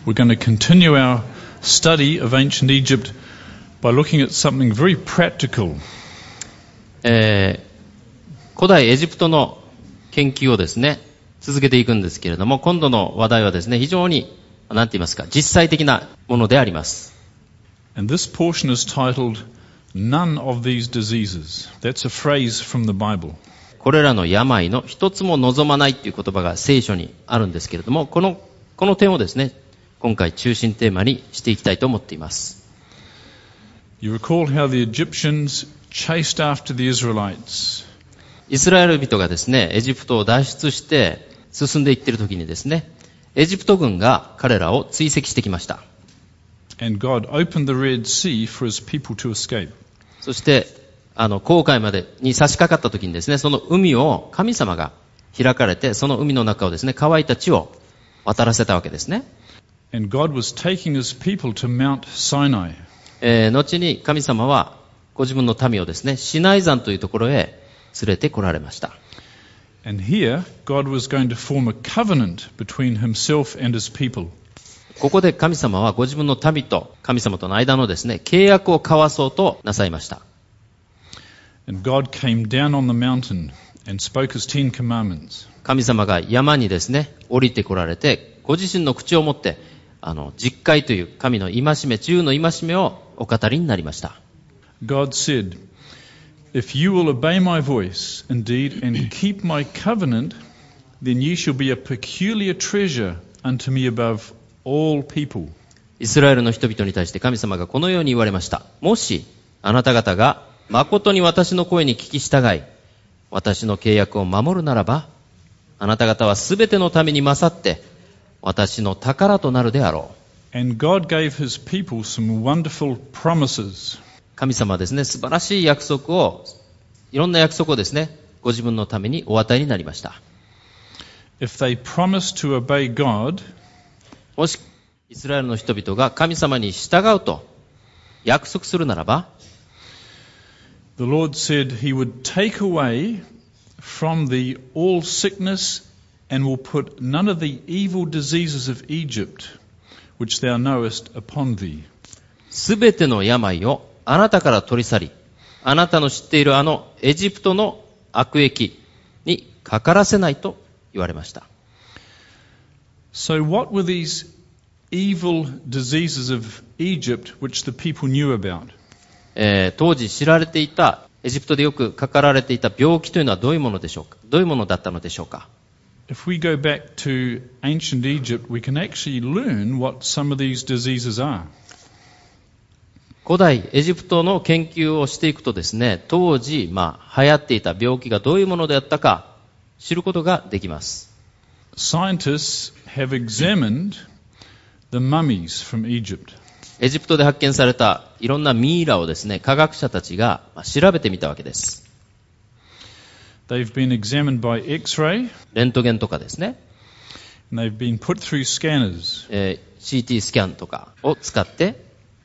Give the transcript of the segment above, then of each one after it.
We're going to continue our study of ancient Egypt by looking at something very practical. 古代エジプトの研究をですね、続けていくんですけれども、今度の話題はですね、非常に、なんて言いますか、実際的なものであります。 And this portion is titled, None of these diseases. That's a phrase from the Bible. これらの病の一つも望まないという言葉が聖書にあるんですけれども、この点をですね、今回中心テーマにしていきたいと思っています。 You recall how the Egyptians chased after the Israelites. イスラエル人がですね、エジプトを脱出して進んでいっている時にですね、エジプト軍が彼らを追跡してきました。 And God opened the Red Sea for his people to escape. そして、紅海までに差し掛かった時にですね、その海を神様が開かれて、その海の中をですね、乾いた地を渡らせたわけですね。 And God was taking his people to Mount Sinai. 後に神様はご自分の民をですね、シナイ山というところへ連れて来られました。 And here, God was going to form a covenant between himself and his people. ここで神様はご自分の民と神様との間のですね、契約を交わそうとなさいました。 And God came down on the mountain and spoke his 10 commandments. 神様が山にですね、降りて来られて、ご自身の口を持って、実戒という神の戒め、10の戒めをお語りになりました。 God said, If you will obey my voice, indeed, and keep my covenant, then ye shall be a peculiar treasure unto me above all people. イスラエルの人々に対して神様がこのように言われました。もし、あなた方が誠に私の声に聞き従い、私の契約を守るならば、あなた方はすべてのために勝って、私の宝となるであろう。 And God gave his people some wonderful promises. 神様はですね、素晴らしい約束を、いろんな約束をですね、ご自分のためにお与えになりました。 If they promise to obey God, もし、イスラエルの人々が神様に従うと約束するならば、 the Lord said he would take away from thee all sickness and will put none of the evil diseases of Egypt, which thou knowest, upon thee. すべての病をあなたから取り去り、あなたの知っているエジプトの悪疫にかからせないと言われました。 So what were these evil diseases of Egypt which the people knew about? 当時知られていた、エジプトでよくかかられていた病気というのはどういうものでしょうか？どういうものだったのでしょうか？ If we go back to ancient Egypt, we can actually learn what some of these diseases are. 古代エジプトの研究をしていくとですね、当時、流行っていた病気がどういうものであったか知ることができます。 Scientists have examined the mummies from Egypt. エジプトで発見されたいろんなミイラをですね、科学者たちが調べてみたわけです。 They've been examined by X-ray. レントゲンとかですね。 And they've been put through scanners. CT スキャンとかを使って、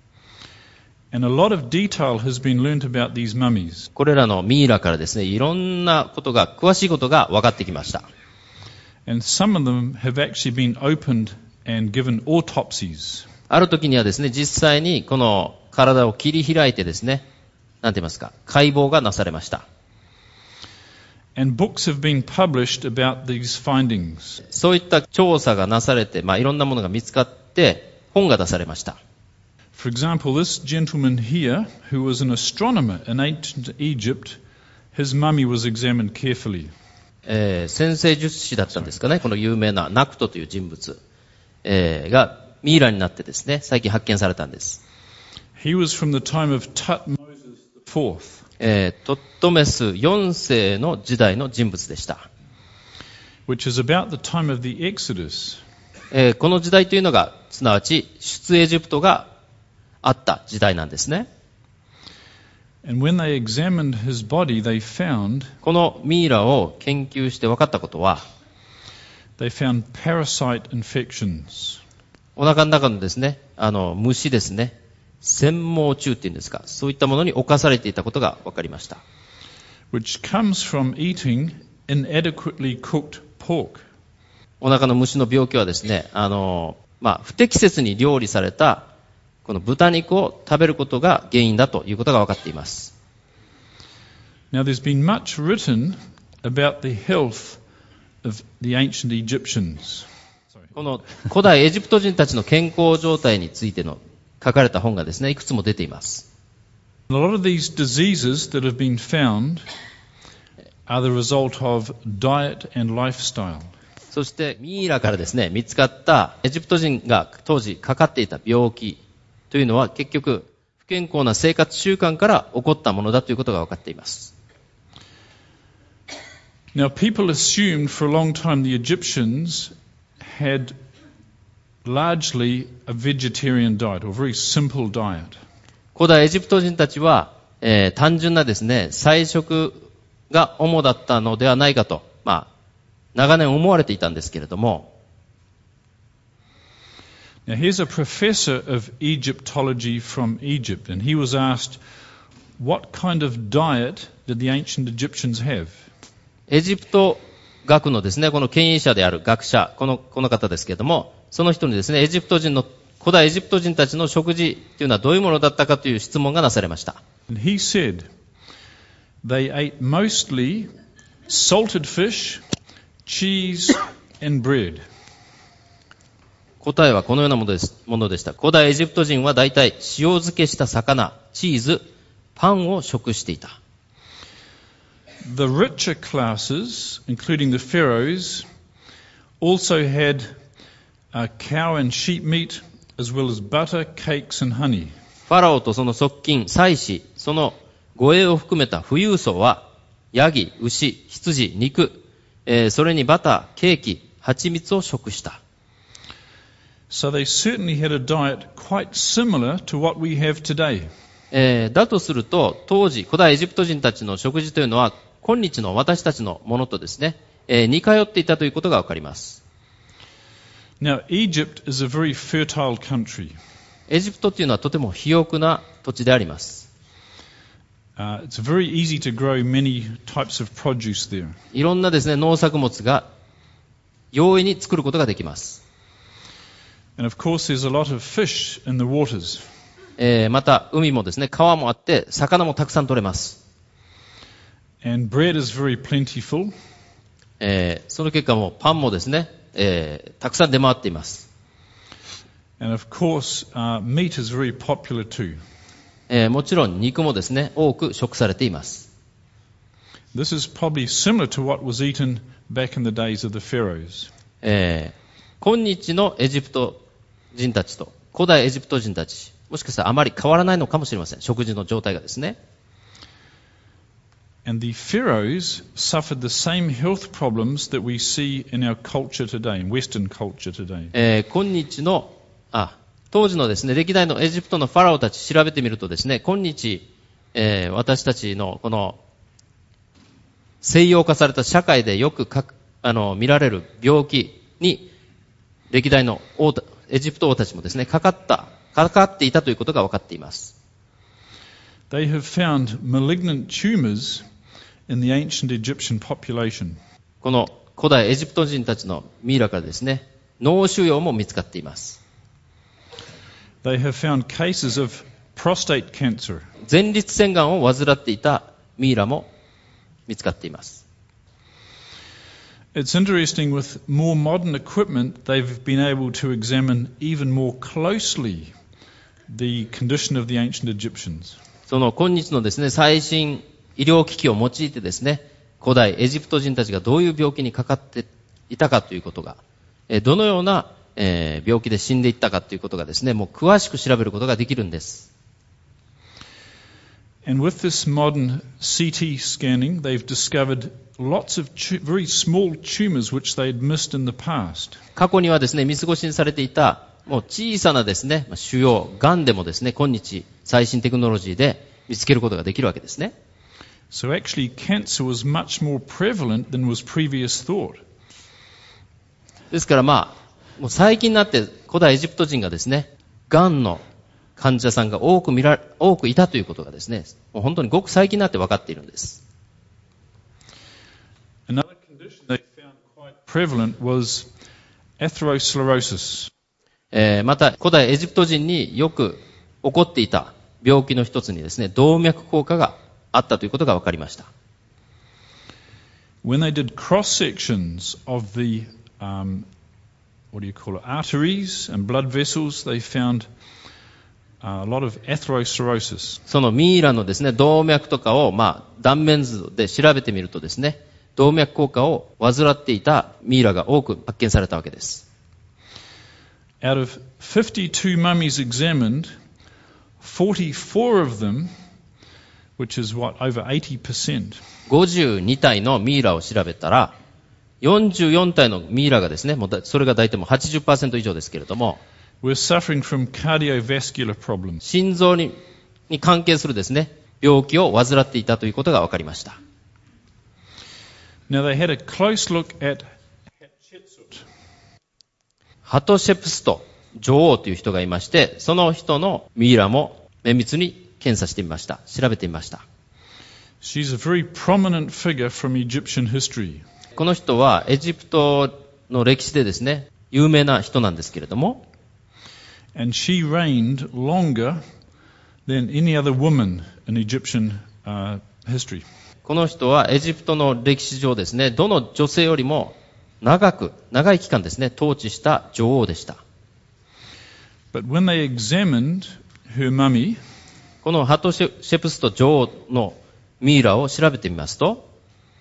And a lot of detail has been learnt about these mummies. これらのミイラからですね、いろんなことが、詳しいことが分かってきました。 And some of them have actually been opened and given autopsies. ある時にはですね、実際にこの体を切り開いてですね、なんて言いますか、解剖がなされました。 And books have been published about these findings. そういった調査がなされて、いろんなものが見つかって本が出されました。 For example, this gentleman here, who was an astronomer in ancient Egypt, his mummy was examined carefully. 占星術師だったんですかね、この有名なナクトという人物、がミイラになってですね、最近発見されたんです。 He was from the time of Thutmose IV. トットメス4世の時代の人物でした。 Which is about the time of the Exodus. この時代というのが、すなわち出エジプトがあった時代なんですね。 And when they examined his body, they found このミイラを研究して分かったことは、 they found parasite infections. お腹の中のですね、虫ですね、繊毛虫っていうんですか、そういったものに侵されていたことが分かりました。 Which comes from eating inadequately cooked pork. お腹の虫の病気はですね、 不適切に料理されたこの豚肉を食べることが原因だということが分かっています。 Now there's been much written about the health of the ancient Egyptians. この古代エジプト人たちの健康状態についての書かれた本がですね、いくつも出ています。 A lot of these diseases that have been found are the result of diet and lifestyle. そしてミイラからですね、見つかったエジプト人が当時かかっていた病気というのは結局不健康な生活習慣から起こったものだということが分かっています。 Now people assumed for a long time the Egyptians had largely a vegetarian diet or a very simple diet. 古代エジプト人たちは、単純なですね、菜食が主だったのではないかと、長年思われていたんですけれども、 Now here's a professor of Egyptology from Egypt, and he was asked, what kind of diet did the ancient Egyptians have? エジプト学のですね、この権威者である学者、この方ですけれども、その人にですね、古代エジプト人たちの食事というのはどういうものだったかという質問がなされました。 And he said, they ate mostly salted fish, cheese and bread. 答えはこのようなものでした。古代エジプト人は大体塩漬けした魚、チーズ、パンを食していた。 The richer classes, including the pharaohs, also had cow and sheep meat, as well as butter, cakes and honey. ファラオとその側近、祭司、その護衛を含めた富裕層は、ヤギ、牛、羊、肉、それにバター、ケーキ、蜂蜜を食した。 So they certainly had a diet quite similar to what we have today. だとすると、当時、古代エジプト人たちの食事というのは、今日の私たちのものとですね、似通っていたということがわかります。 Now, Egypt is a very fertile country. エジプトというのはとても肥沃な土地であります。 It's very easy to grow many types of produce there. いろんなですね、農作物が容易に作ることができます。 And of course, there's a lot of fish in the waters. また、海もですね、川もあって、魚もたくさん取れます。 And bread is very plentiful. その結果もパンもですね、たくさん出回っています。 And of course, meat is very popular too. もちろん肉もですね、多く食されています。 This is probably similar to what was eaten back in the days of the pharaohs. 今日のエジプト人たちと古代エジプト人たち、もしかしたらあまり変わらないのかもしれません。食事の状態がですね。 And the pharaohs suffered the same health problems that we see in our culture today, in Western culture today. 今日の当時のですね、歴代のエジプトのファラオたち調べてみるとですね、今日、私たちのこの西洋化された社会でよく見られる病気に歴代のエジプト王たちもですね、かかっていたということが分かっています。 They have found malignant tumors in the ancient Egyptian population. この古代エジプト人たちのミイラからですね、脳腫瘍も見つかっています。 They have found cases of prostate cancer. 前立腺がんを患っていたミイラも見つかっています。 It's interesting, with more modern equipment, they've been able to examine even more closely the condition of the ancient Egyptians. その今日のですね、最新医療機器を用いてですね、古代エジプト人たちがどういう病気にかかっていたかということが、どのような病気で死んでいったかということがですね、もう詳しく調べることができるんです。 And with this modern CT scanning, they've discovered lots of very small tumors which they had missed in the past. 過去にはですね、見過ごしにされていたもう小さなですね、腫瘍、癌でもですね、今日最新テクノロジーで見つけることができるわけですね。 So actually cancer was much more prevalent than was previous thought. ですからもう最近になって古代エジプト人がですね、癌の患者さんが多くいたということがですね、もう本当にごく最近になって分かっているんです。 Another condition they found quite prevalent was atherosclerosis. また古代エジプト人によく起こっていた病気の一つにですね、動脈硬化があったということが分かりました。 When they did cross sections of the arteries and blood vessels, they found a lot of atherosclerosis. そのミイラのですね、動脈とかを断面図で調べてみるとですね、動脈硬化を患っていたミイラが多く発見されたわけです。 Out of 52 mummies examined, 44 of them, which is over 80%. 52体のミイラを調べたら、44体のミイラがですね、それが大体もう 80% 以上ですけれども、 were suffering from cardiovascular problems. 心臓に関係するですね、病気を患っていたということが分かりました。 Now they had a close look at Hatshepsut. ハトシェプスト女王という人がいまして、その人のミイラも綿密に検査してみました。調べてみました。 She's a very prominent figure from Egyptian history. この人はエジプトの歴史でですね、有名な人なんですけれども、 And she reigned longer than any other woman in Egyptian history. この人はエジプトの歴史上ですね、どの女性よりも長い期間ですね、統治した女王でした。 But when they examined her mummy, このハトシェプスト女王のミイラを調べてみますと、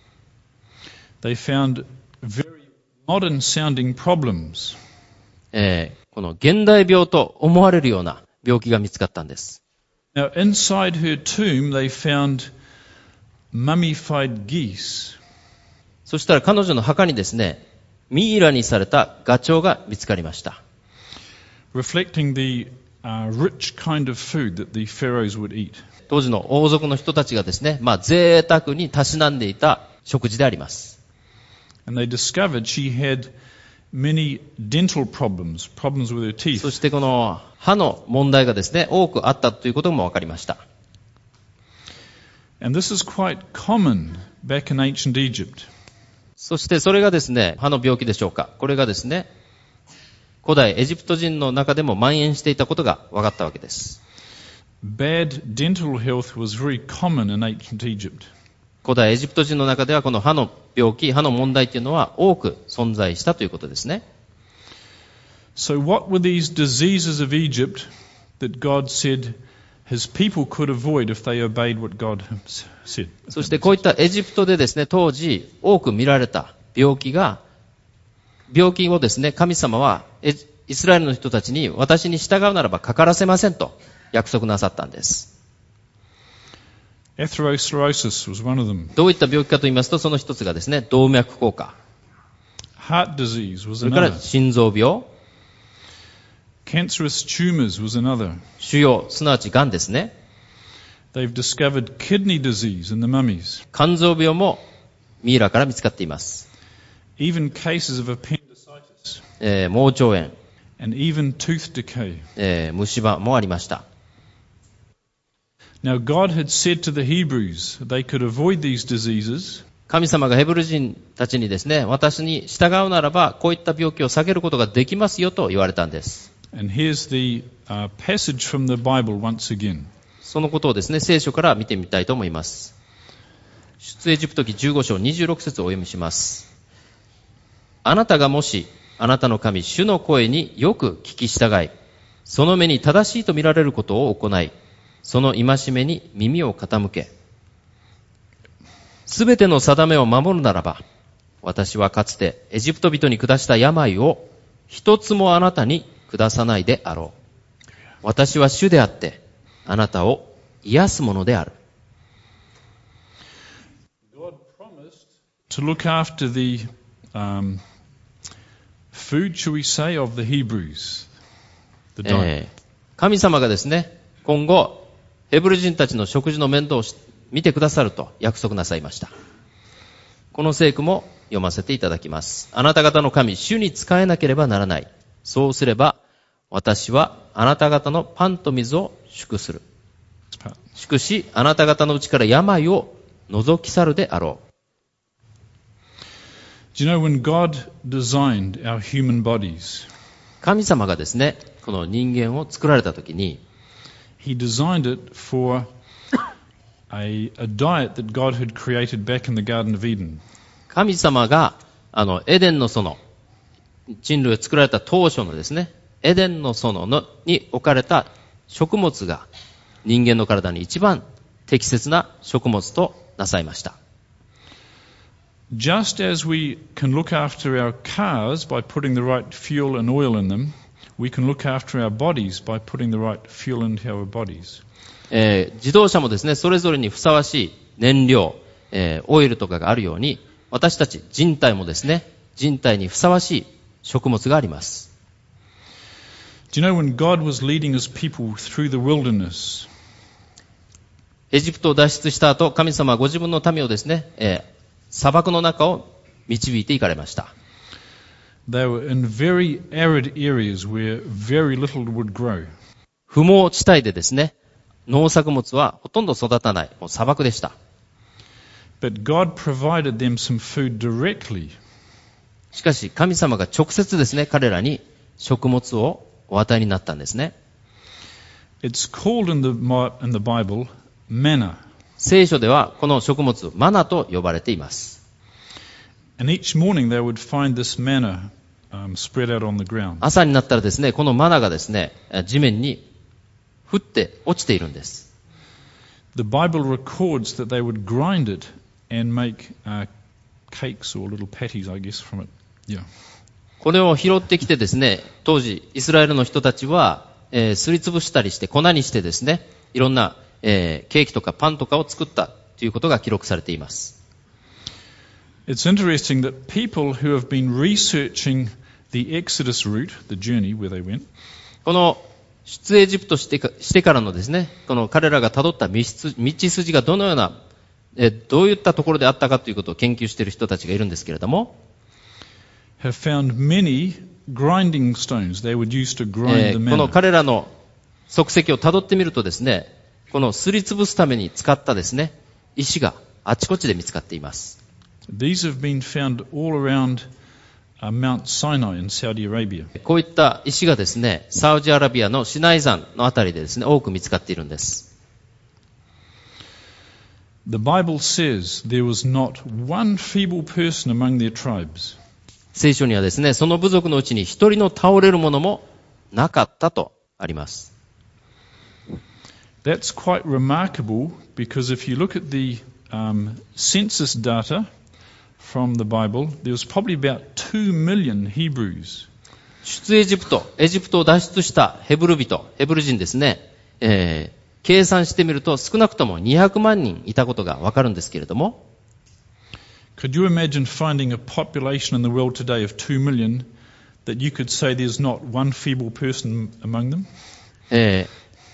they found very modern sounding problems. この現代病と思われるような病気が見つかったんです。 Now inside her tomb they found mummified geese. そしたら彼女の墓にですね、ミイラにされたガチョウが見つかりました。 Reflecting the rich kind of food that the pharaohs would eat. 当時の王族の人たちがですね、贅沢にたしなんでいた食事であります。 And they discovered she had many dental problems with her teeth. そしてこの歯の問題がですね、多くあったということも分かりました。 And this is quite common back in ancient Egypt. そしてそれがですね、歯の病気でしょうか。これがですね、古代エジプト人の中でも蔓延していたことが分かったわけです。 Bad dental health was very common in ancient Egypt. 古代エジプト人の中ではこの歯の病気、歯の問題というのは多く存在したということですね。 So what were these diseases of Egypt that God said His people could avoid if they obeyed what God said? そしてこういったエジプトでですね、当時多く見られた病気をですね、神様はイスラエルの人たちに私に従うならばかからせませんと約束なさったんです。 Atherosclerosis was one of them. どういった病気かと言いますと、その一つがですね、動脈硬化。 Heart disease was それから another. 心臓病。 Cancerous tumors was another. 腫瘍、すなわち癌ですね。 They've discovered kidney disease in the mummies. 肝臓病もミイラから見つかっています。 Even cases of appendicitis. 盲腸炎、 And even tooth decay. 虫歯もありました。 Now God had said to the Hebrews they could avoid these diseases. 神様がヘブル人たちにですね、私に従うならばこういった病気を避けることができますよと言われたんです。 And here's the passage from the Bible once again. そのことをですね、聖書から見てみたいと思います。出エジプト記15章26節をお読みします。あなたがもしあなたの神主の声によく聞き従い、その目に正しいと見られることを行い、その戒めに耳を傾け、すべての定めを守るならば、私はかつてエジプト人に下した病を一つもあなたに下さないであろう。私は主であって、あなたを癒すものである。 God promised to look after the food, shall we say, of the Hebrews. The diet. 神様がですね、今後、ヘブル人たちの食事の面倒を見てくださると約束なさいました。この聖句も読ませていただきます。あなた方の神、主に仕えなければならない。そうすれば、私はあなた方のパンと水を祝する。祝し、あなた方のうちから病を除き去るであろう。 Do you know when God designed our human bodies? 神様がですね、この人間を作られたときに、 He designed it for a diet that God had created back in the Garden of Eden. 神様がエデンの園、人類を作られた当初のですね、エデンの園に置かれた食物が人間の体に一番適切な食物となさいました。 Just as we can look after our cars by putting the right fuel and oil in them, we can look after our bodies by putting the right fuel into our bodies. 自動車もですね、それぞれにふさわしい燃料、オイルとかがあるように、私たち人体もですね、人体にふさわしい食物があります。 Do you know when God was leading His people through the wilderness? エジプトを脱出した後、神様はご自分の民をですね、砂漠の中を導いていかれました。 They were in very arid areas where very little would grow. 不毛地帯でですね、農作物はほとんど育たない、もう砂漠でした。 But God provided them some food directly. しかし神様が直接ですね、彼らに食物をお与えになったんですね。 It's called in the Bible manna. 聖書ではこの食物マナと呼ばれています。 And each morning they would find this manna spread out on the ground. 朝になったらですね、このマナがですね、地面に降って落ちているんです。 The Bible records that they would grind it and make cakes or little patties, I guess, from it. Yeah. これを拾ってきてですね、当時イスラエルの人たちは、すりつぶしたりして粉にしてですね、いろんな、ケーキとかパンとかを作ったということが記録されています。 It's interesting that people who have been researching the Exodus route, the journey where they went, この出エジプトしてからのですね、この彼らが辿った道筋がどのような、どういったところであったかということを研究している人たちがいるんですけれども、 have found many grinding stones they would use to grind the manna. この彼らの足跡を辿ってみるとですね、このすりつぶすために使ったですね、石があちこちで見つかっています。 These have been found all around Mount Sinai in Saudi Arabia. こういった石がですね、サウジアラビアのシナイ山のあたりでですね、多く見つかっているんです。 The Bible says there was not one feeble person among their tribes. 聖書にはですね、その部族のうちに一人の倒れるものもなかったとあります。 That's quite remarkable because if you look at the census data from the Bible, there was probably about 2 million Hebrews. 出エジプトを脱出したヘブル人ですね、計算してみると少なくとも200万人いたことがわかるんですけれども、 Could you imagine finding a population in the world today of 2 million that you could say there's not one feeble person among them?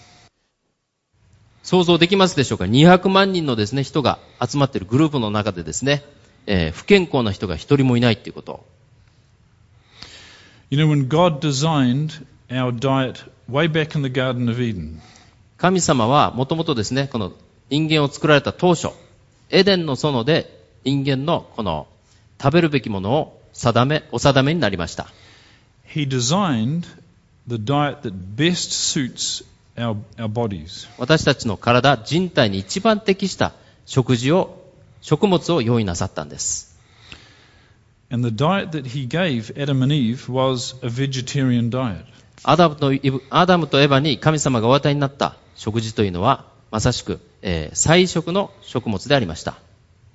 想像できますでしょうか。200万人のですね、人が集まっているグループの中でですね、不健康な人が一人もいないということ。 You know, when God designed our diet way back in the Garden of Eden, 神様はもともとですね、この人間を作られた当初、エデンの園で人間のこの食べるべきものをお定めになりました。 He designed the diet that best suits our bodies. 私たちの体、人体に一番適した食物を用意なさったんです。 And the diet that he gave Adam and Eve was a vegetarian diet. アダムとエバに神様がお与えになった食事というのはまさしく、菜食の食物でありました。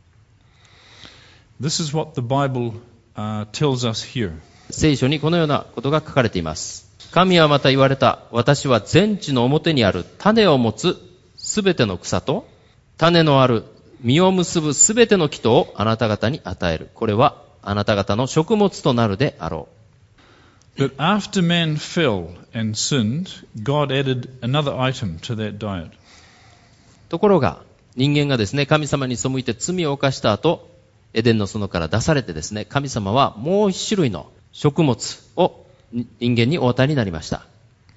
This is what the Bible tells us here. 聖書にこのようなことが書かれています。神はまた言われた。私は全地の表にある種を持つすべての草と種のある実を結ぶすべての木とをあなた方に与える。これはあなた方の食物となるであろう。 But after man fell and sinned, God added another item to that diet. ところが人間がですね、神様に背いて罪を犯した後、エデンの園から出されてですね、神様はもう一種類の食物を人間にお与えになりました。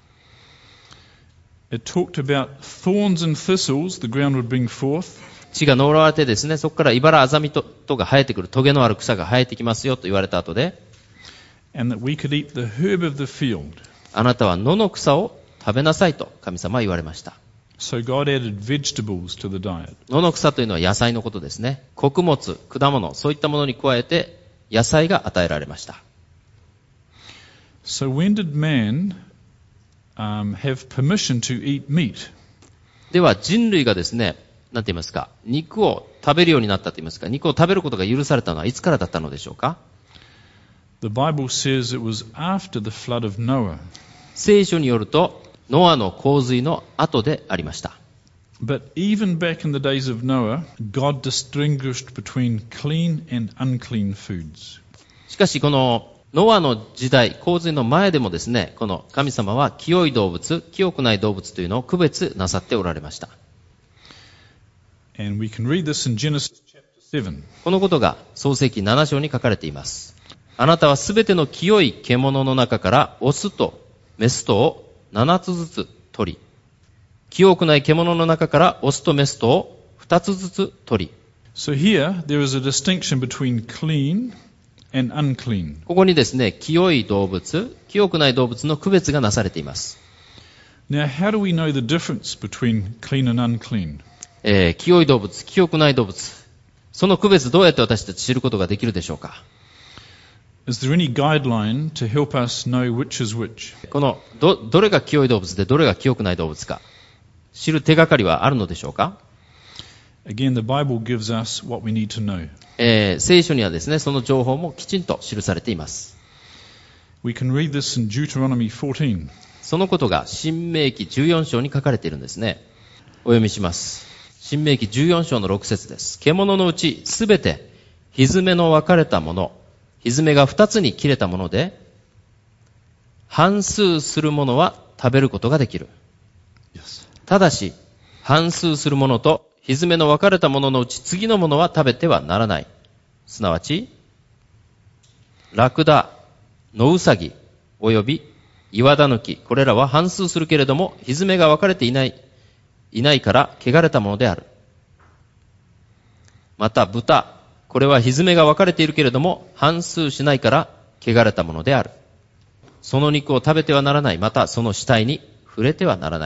It talked about thorns and thistles the ground would bring forth. 地が呪われてですね、そこから茨あざみとが生えてくる、トゲのある草が生えてきますよと言われた後で、 and that we could eat the herb of the field. あなたは野の草を食べなさいと神様は言われました。 So God added vegetables to the diet. 野の草というのは野菜のことですね。穀物、果物、そういったものに加えて野菜が与えられました。 So when did man have permission to eat meat? では人類がですね、なんて言いますか、肉を食べるようになったと言いますか、肉を食べることが許されたのはいつからだったのでしょうか。 The Bible says it was after the flood of Noah. 聖書によるとノアの洪水の後でありました。 But even back in the days of Noah, God distinguished between clean and unclean foods. しかしこのノアの時代、洪水の前でもですね、この神様は清い動物、清くない動物というのを区別なさっておられました。 And we can read this in Genesis chapter 7. このことが創世記7章に書かれています。あなたはすべての清い獣の中からオスとメスとを7つずつ取り、清くない獣の中からオスとメスとを2つずつ取り。 So here there is a distinction between clean and unclean. ここにですね、清い動物、清くない動物の区別がなされています。 Now, how do we know the difference between clean and unclean? 清い動物、清くない動物、その区別どうやって私たち知ることができるでしょうか。 Is there any guideline to help us know which is which? このどれが清い動物でどれが清くない動物か知る手がかりはあるのでしょうか。 Again, the Bible gives us what we need to know. 聖書にはですね、その情報もきちんと記されています。 We can read this in Deuteronomy 14. そのことが申命記14章に書かれているんですね。お読みします。申命記14章の6節です。獣のうちすべてひづめの分かれたもの、ひづめが2つに切れたもので、半数するものは食べることができる。 Yes. ただし、半数するものとひづめの分かれたもののうち次のものは食べてはならない。すなわち、ラクダ、野ウサギ、および岩ダヌキ、これらは半数するけれども、ひづめが分かれていないから汚れたものである。また豚、これはひづめが分かれているけれども、半数しないから汚れたものである。その肉を食べてはならない。またその死体に触れてはならない。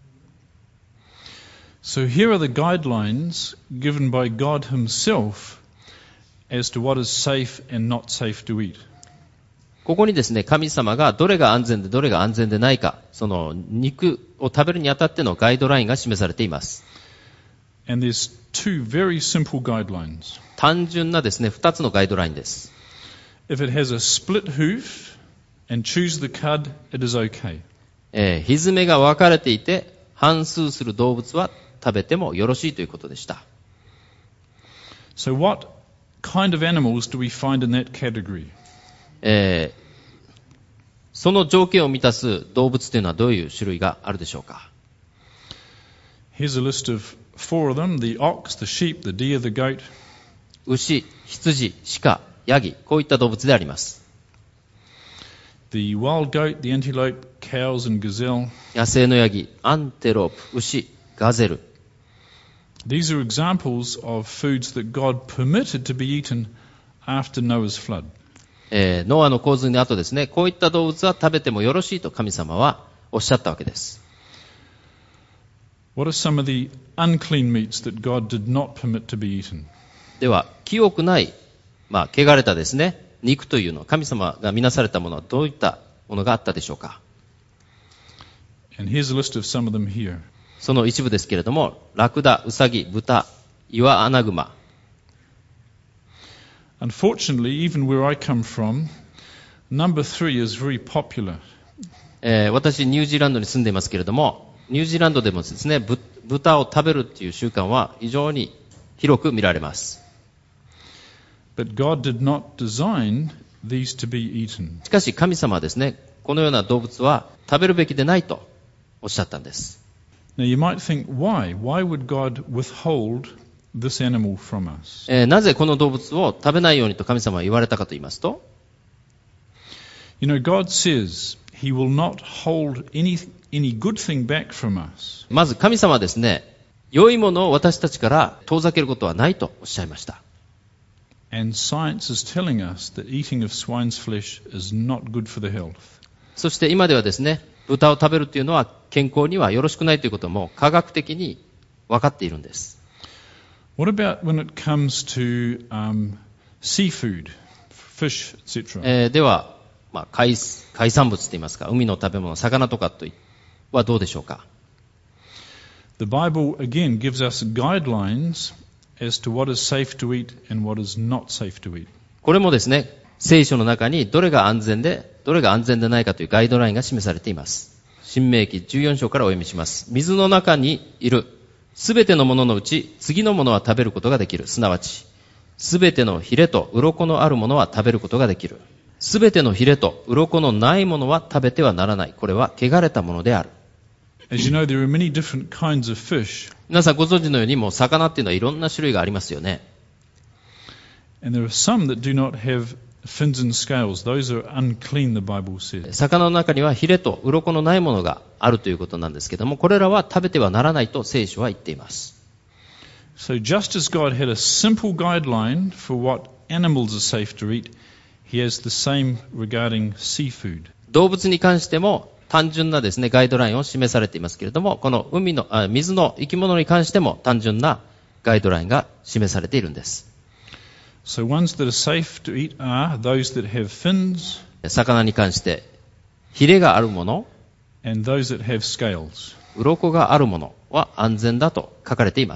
So here are the guidelines given by God Himself as to what is safe and not safe to eat. ここにですね、神様がどれが安全でどれが安全でないか、その肉を食べるにあたってのガイドラインが示されています。 And there's two very simple guidelines. 単純なですね、2つのガイドラインです。 If it has a split hoof and chews the cud, it is okay. ひづめが分かれていて、半数する動物は食べてもよろしいということでした。 So what kind of animals do we find in that category? その条件を満たす動物というのはどういう種類があるでしょうか。 Here's a list of 4 of them: the ox, the sheep, the deer, the goat. 牛、羊、鹿、ヤギ、こういった動物であります。 The wild goat, the antelope, cows and gazelle. 野生のヤギ、アンテロープ、牛、ガゼル。 These are examples of foods that God permitted to be eaten after Noah's flood. ノアの洪水の後ですね、こういった動物は食べてもよろしいと神様はおっしゃったわけです。 What are some of the unclean meats that God did not permit to be eaten? では、清くない、汚れたですね、肉というのは神様が見なされたものはどういったものがあったでしょうか。 And here's a list of some of them here. その一部ですけれども、ラクダ、ウサギ、豚、岩アナグマ。 Unfortunately, even where I come from, number 3 is very popular. 私、ニュージーランドに住んでいますけれども、ニュージーランドでもですね、豚を食べるっていう習慣は非常に広く見られます。 But God did not design these to be eaten. しかし神様はですね、このような動物は食べるべきでないとおっしゃったんです。 Now you might think, why? Why would God withhold this animal from us? なぜこの動物を食べないようにと神様は言われたかと言いますと、 You know, God says He will not hold any good thing back from us. まず神様はですね、良いものを私たちから遠ざけることはないとおっしゃいました。 And science is telling us that eating of swine's flesh is not good for the health. そして今ではですね、豚を食べるというのは健康にはよろしくないということも科学的に分かっているんです。 What about when it comes to seafood, fish, etc.？ では、海産物といいますか、海の食べ物、魚とかはどうでしょうか。 The Bible again gives us guidelines as to what is safe to eat and what is not safe to eat. これもですね、聖書の中にどれが安全でどれが安全でないかというガイドラインが示されています。申命記14章からお読みします。水の中にいるすべてのもののうち次のものは食べることができる。すなわちすべてのヒレと鱗のあるものは食べることができる。すべてのヒレと鱗のないものは食べてはならない。これは汚れたものである。 As you know, there are many different kinds of fish. 皆さんご存知のようにもう魚っていうのはいろんな種類がありますよね。 And there are some that do not have fins and scales. Those are unclean, the Bible says. 魚の中にはヒレと鱗のないものがあるということなんですけども、これらは食べてはならないと聖書は言っています。 So just as God had a simple guideline for what animals are safe to eat, He has the same regarding seafood. 動物に関しても単純なですね、ガイドラインを示されていますけれども、この水の生き物に関しても単純なガイドラインが示されているんです。 So ones that are safe to eat are those that have fins 魚に関してヒレがあるもの、 and those that have scales. 鱗があるものは安全だと書かれています。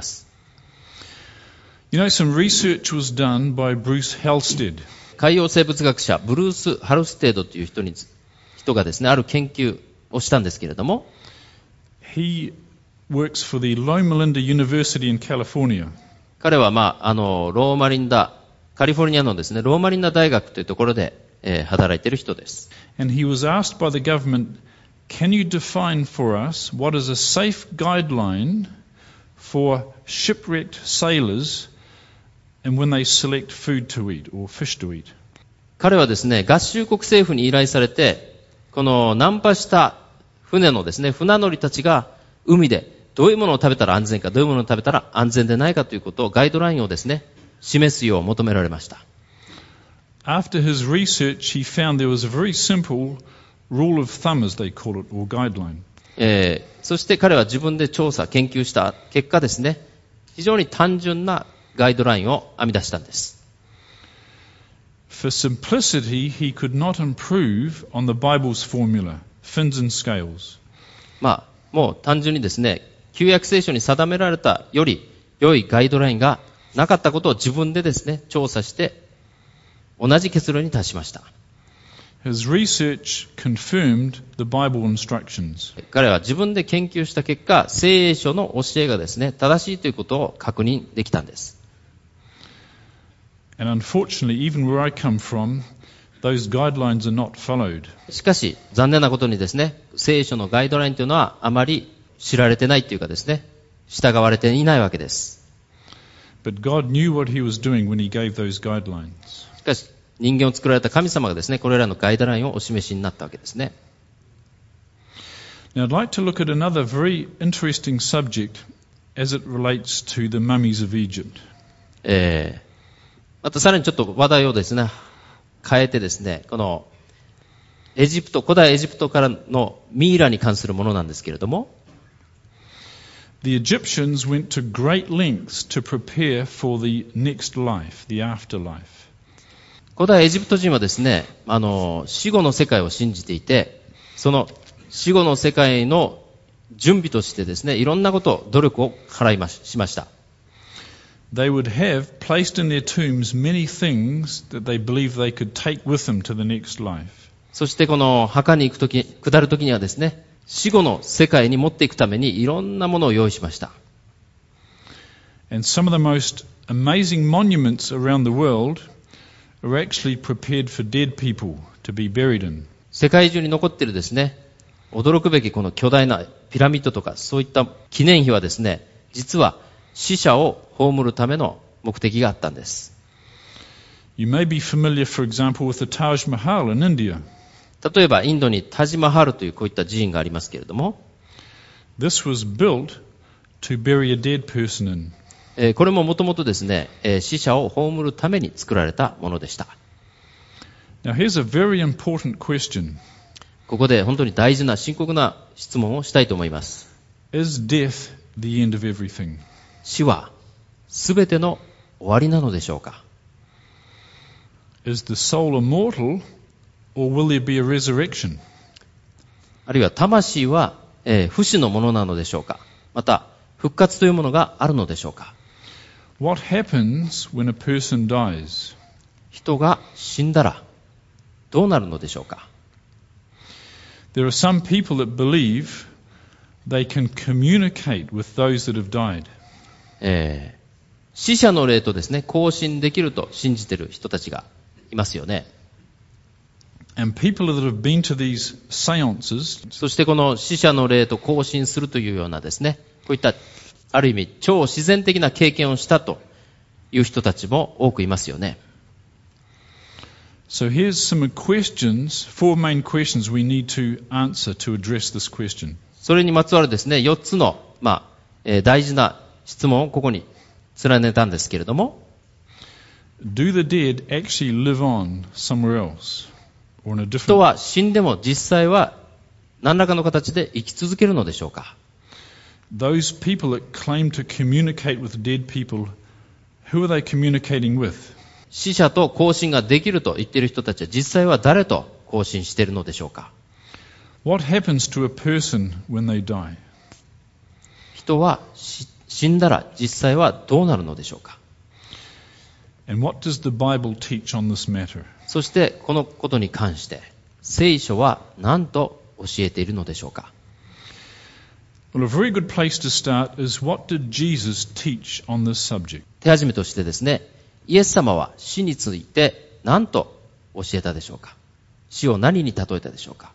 You know, some research was done by Bruce Halstead. 海洋生物学者ブルース・ハルステードという人がですね、ある研究をしたんですけれども、 He works for the Loma Linda University in California. 彼はカリフォルニアのですね、ローマリンダ大学というところで、働いている人です。 And he was asked by the government, can you define for us what is a safe guideline for shipwrecked sailors and when they select food to eat or fish to eat? 彼はですね、合衆国政府に依頼されて、この難破した船のですね、船乗りたちが海でどういうものを食べたら安全か、どういうものを食べたら安全でないかということを、ガイドラインをですね、示すよう求められました。 After his research, he found there was a very simple rule of thumb, as they call it, or guideline. そして彼は自分で研究した結果ですね、非常に単純なガイドラインを編み出したんです。 For simplicity, he could not improve on the Bible's formula, fins and scales. もう単純にですね、旧約聖書に定められたより良いガイドラインがなかったことを自分でですね、調査して同じ結論に達しました。 His research confirmed the Bible instructions. 彼は自分で研究した結果、聖書の教えがですね、正しいということを確認できたんです。 And unfortunately, even where I come from, those guidelines are not followed. しかし、残念なことにですね、聖書のガイドラインというのはあまり知られてないというかですね、従われていないわけです。 But God knew what He was doing when He gave those guidelines. しかし、人間を作られた神様がですね、これらのガイドラインをお示しになったわけですね。 Now, I'd like to look at another very interesting subject as it relates to the mummies of Egypt. またさらにちょっと話題をですね、変えてですね、この古代エジプトからのミイラに関するものなんですけれども、 The Egyptians went to great lengths to prepare for the next life, the afterlife. 古代エジプト人はですね、死後の世界を信じていて、その死後の世界の準備としてですね、いろんな努力をしました。 They would have placed in their tombs many things that they believed they could take with them to the next life. そしてこの墓に下るときにはですね、死後の世界に持っていくためにいろんなものを用意しました。 And some of the most amazing monuments around the world are actually prepared for dead people to be buried in. 世界中に残っているですね、驚くべきこの巨大なピラミッドとかそういった記念碑はですね、実は死者を葬るための目的があったんです。 You may be familiar, for example, with the Taj Mahal in India. 例えばインドにタジマハルというこういった寺院がありますけれども、 This was built to bury a dead person in. これももともとですね、死者を葬るために作られたものでした。 Now here's a very important question. ここで本当に大事な深刻な質問をしたいと思います。 Is death the end of everything? 死はすべての終わりなのでしょうか。 Is the soul immortal, or will there be a resurrection? あるいは魂は、不死のものなのでしょうか。また復活というものがあるのでしょうか。 What happens when a person dies? 人が死んだらどうなるのでしょうか。 There are some people that believe they can communicate with those that have died. 死者の霊とですね、交信できると信じている人たちがいますよね。 And people that have been to these seances, そしてこの死者の霊と交信するというようなですね、こういったある意味超自然的な経験をしたという人たちも多くいますよね。 so here's some questions, four main questions we need to answer to address this question. それにまつわるですね、4つの、大事な質問をここに連ねたんですけれども、 Do the dead actually live on somewhere else? Or in a 人 different... は死んでも実際は何らかの形で生き続けるのでしょうか。 Those people that claim to communicate with dead people, who are they communicating with? 死者と交信ができると言っている人たちは実際は誰と交信しているのでしょうか。 What happens to a person when they die? 人は死んだら実際はどうなるのでしょうか。 And what does the Bible teach on this matter? そしてこのことに関して聖書は何と教えているのでしょうか。 Well, a very good place to start is what did Jesus teach on this subject? 手始めとしてですね、イエス様は死について何と教えたでしょうか。死を何に例えたでしょうか。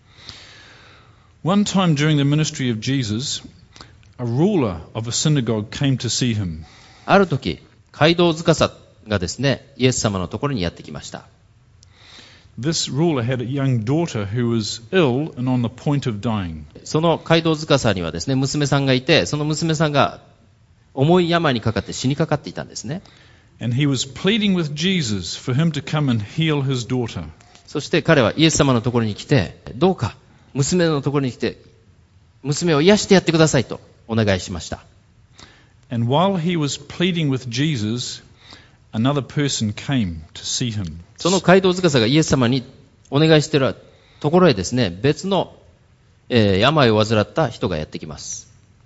One time during the ministry of Jesus, a ruler of a synagogue came to see him. ある時、街道司がですね、イエス様のところにやってきました。 This ruler had a young daughter who was ill and on the point of dying. その街道司にはですね、娘さんがいて、その娘さんが重い病にかかって死にかかっていたんですね。 And he was pleading with Jesus for him to come and heal his daughter. そして彼はイエス様のところに来て、どうか娘のところに来て、娘を癒してやってくださいとお願いしました。 And while he was pleading with Jesus, another person came to see him. その街道司がイエス様にお願いしているところへですね、別の、病を患った人がやってきます。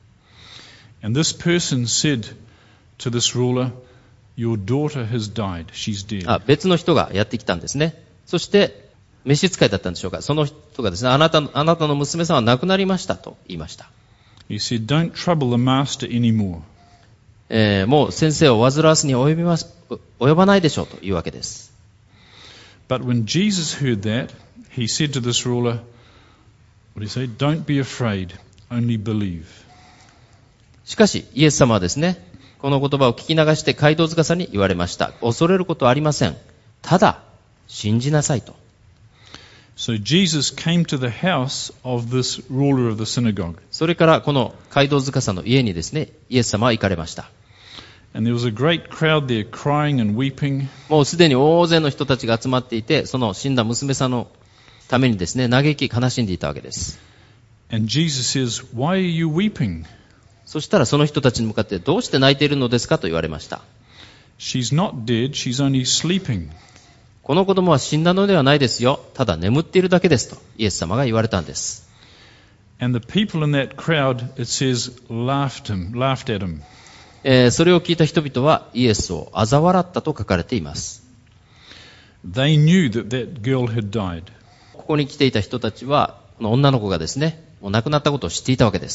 And this person said to this ruler, Your daughter has died. She's dead. 別の人がやってきたんですね。そして召使いだったんでしょうか。その人がですね、あなたの娘さんは亡くなりましたと言いました。 He said, Don't trouble the master anymore. もう先生を煩わすに及ばないでしょうというわけです。 But when Jesus heard that, he said to this ruler, what did he say? Don't be afraid, only believe. しかしイエス様はですね、この言葉を聞き流して街道司に言われました。恐れることはありません。ただ信じなさいと。 So Jesus came to the house of this ruler of the synagogue. それからこの街道司の家にですね、イエス様は行かれました。 And there was a great crowd there crying and weeping. もうすでに大勢の人たちが集まっていて、その死んだ娘さんのためにですね、嘆き悲しんでいたわけです。 And Jesus says, Why are you weeping? そしたらその人たちに向かってどうして泣いているのですかと言われました。 She's not dead, she's only sleeping. この子供は死んだのではないですよ。ただ眠っているだけですとイエス様が言われたんです。 And the people in that crowd, it says, laughed at him. それを聞いた人々はイエスを嘲笑ったと書かれています。 They knew that that girl had died. ここに来ていた人たちは、この女の子がですね、もう亡くなったことを知っていたわけです。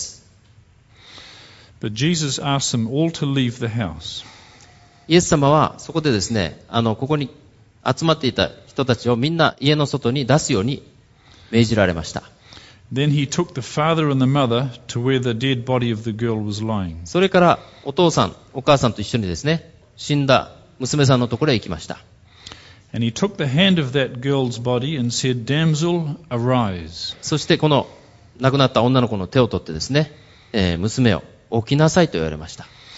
But Jesus asked them all to leave the house. イエス様はそこでですね、ここに集まっていた人たちをみんな家の外に出すように命じられました。 Then he took the father and the mother to where the dead body of the girl was lying. それからお父さん、お母さんと一緒にですね、死んだ娘さんのところへ行きました。 And he took the hand of that girl's body and said, Damsel, arise. そしてこの亡くなった女の子の手を取ってですね、娘を起きなさいと言われました。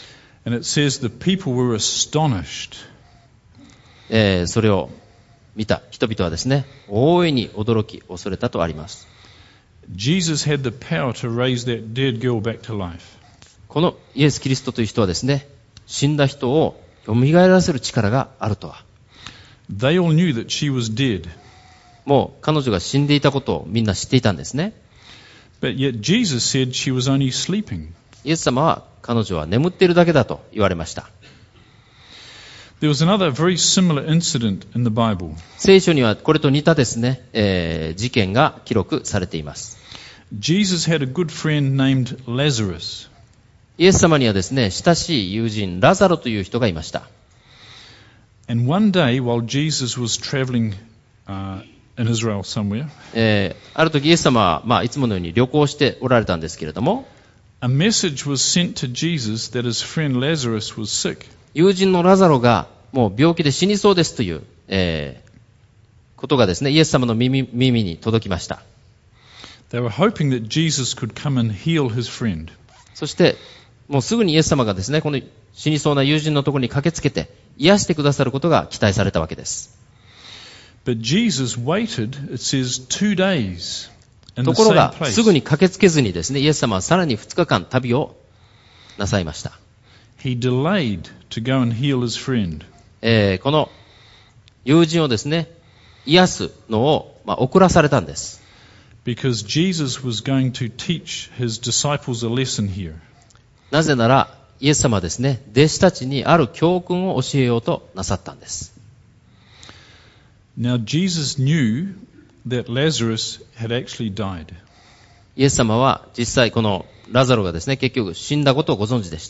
And it says the people were astonished. それを見た人々はですね、大いに驚き恐れたとあります。 Jesus had the power to raise that dead girl back to life. このイエス・キリストという人はですね、死んだ人を蘇らせる力があるとは。 They all knew that she was dead. もう彼女が死んでいたことをみんな知っていたんですね。 But yet Jesus said she was only sleeping. イエス様は彼女は眠っているだけだと言われました。 There was another very similar incident in the Bible. 聖書にはこれと似たですね、事件が記録されています。 Jesus had a good friend named Lazarus. イエス様にはですね、親しい友人ラザロという人がいました。 And one day while Jesus was traveling in Israel somewhere, ある時イエス様は、いつものように旅行しておられたんですけれども、 a message was sent to Jesus that his friend Lazarus was sick. 友人のラザロがもう病気で死にそうですという、ことがですね、イエス様の耳に届きました。 They were hoping that Jesus could come and heal his friend. そしてもうすぐにイエス様がですね、この死にそうな友人のところに駆けつけて癒してくださることが期待されたわけです。 But Jesus waited, it says, 2 days in と the ころ same が place. すぐに駆けつけずにですね、イエス様はさらに2日間旅をなさいました。 He delayed to go and heal his friend. この友人をですね、癒すのを、遅らされたんです。 Because Jesus was going to teach his disciples a lesson here. なぜならイエス様はですね、弟子たちにある教訓を教えようとなさったんです。 Now Jesus knew that Lazarus had actually died. イエス様は実際このラザロがですね、結局死んだことをご存知でした。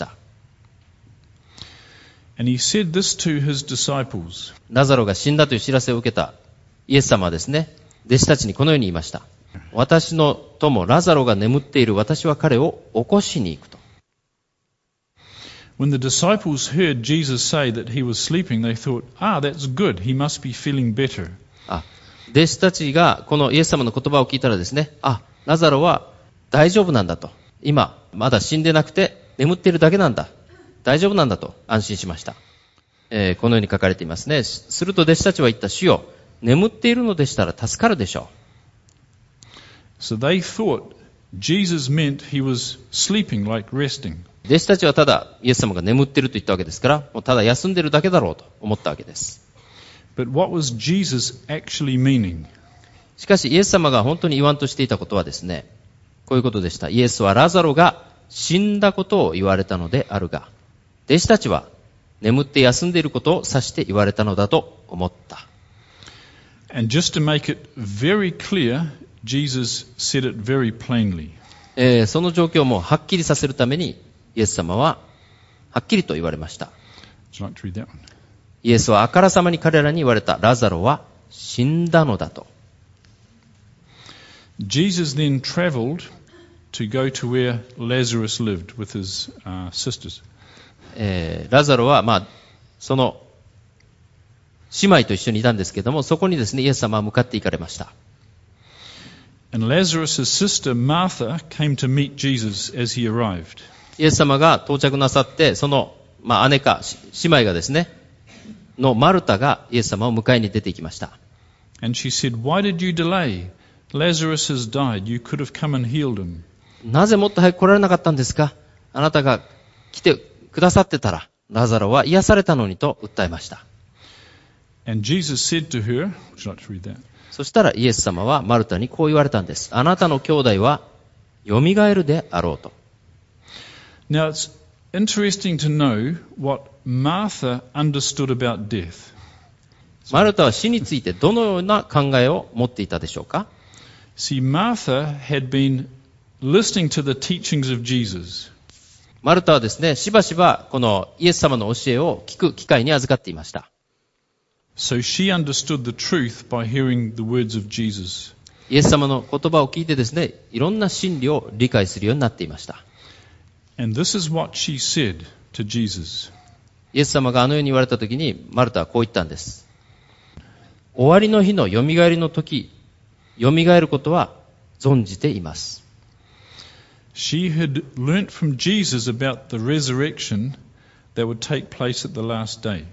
And he said this to his disciples. ラザロが死んだという知らせを受けたイエス様はですね、弟子たちにこのように言いました。私の友ラザロが眠っている。私は彼を起こしに行くと。 When the disciples heard Jesus say that he was sleeping, they thought, that's good. He must be feeling better. 弟子たちがこのイエス様の言葉を聞いたらですね、ラザロは大丈夫なんだと。今、まだ死んでなくて眠っているだけなんだ。大丈夫なんだと安心しました。このように書かれていますね。すると弟子たちは言った。主よ、眠っているのでしたら助かるでしょう。 So they thought Jesus meant he was sleeping, like resting. 弟子たちはただイエス様が眠っていると言ったわけですから、もうただ休んでいるだけだろうと思ったわけです。 But what was Jesus actually meaning? しかしイエス様が本当に言わんとしていたことはですね、こういうことでした。イエスはラザロが死んだことを言われたのであるが、弟子たちは眠って休んでいることを指して言われたのだと思った。 And just to make it very clear, Jesus said it very plainly. その状況もはっきりさせるためにイエス様ははっきりと言われました。 Would you like to read that one? イエスはあからさまに彼らに言われた。ラザロは死んだのだと。 Jesus then traveled to go to where Lazarus lived with his sisters. ラザロは、その姉妹と一緒にいたんですけども、そこにですね、イエス様は向かって行かれました。 And Lazarus' sister Martha came to meet Jesus as he arrived. イエス様が到着なさって、その、姉か姉妹がですね、のマルタがイエス様を迎えに出て行きました。 And she said, "Why did you delay? Lazarus has died. You could have come and healed him." なぜもっと早く来られなかったんですか？あなたが来てくださってたら、ラザロは癒されたのにと訴えました。 And Jesus said to her, would you like to read that? そしたらイエス様はマルタにこう言われたんです。あなたの兄弟は蘇るであろうと。 Now it's interesting to know what Martha understood about death. マルタは死についてどのような考えを持っていたでしょうか？ See, Martha had been listening to the teachings of Jesus. マルタはですね、しばしばこのイエス様の教えを聞く機会に預かっていました。 So she understood the truth by hearing the words of Jesus. イエス様の言葉を聞いてですね、いろんな真理を理解するようになっていました。 And this is what she said to Jesus. イエス様があのように言われたときに、マルタはこう言ったんです。終わりの日の蘇りの時、蘇ることは存じています。 She had learnt from Jesus about the resurrection that would take place at the last day.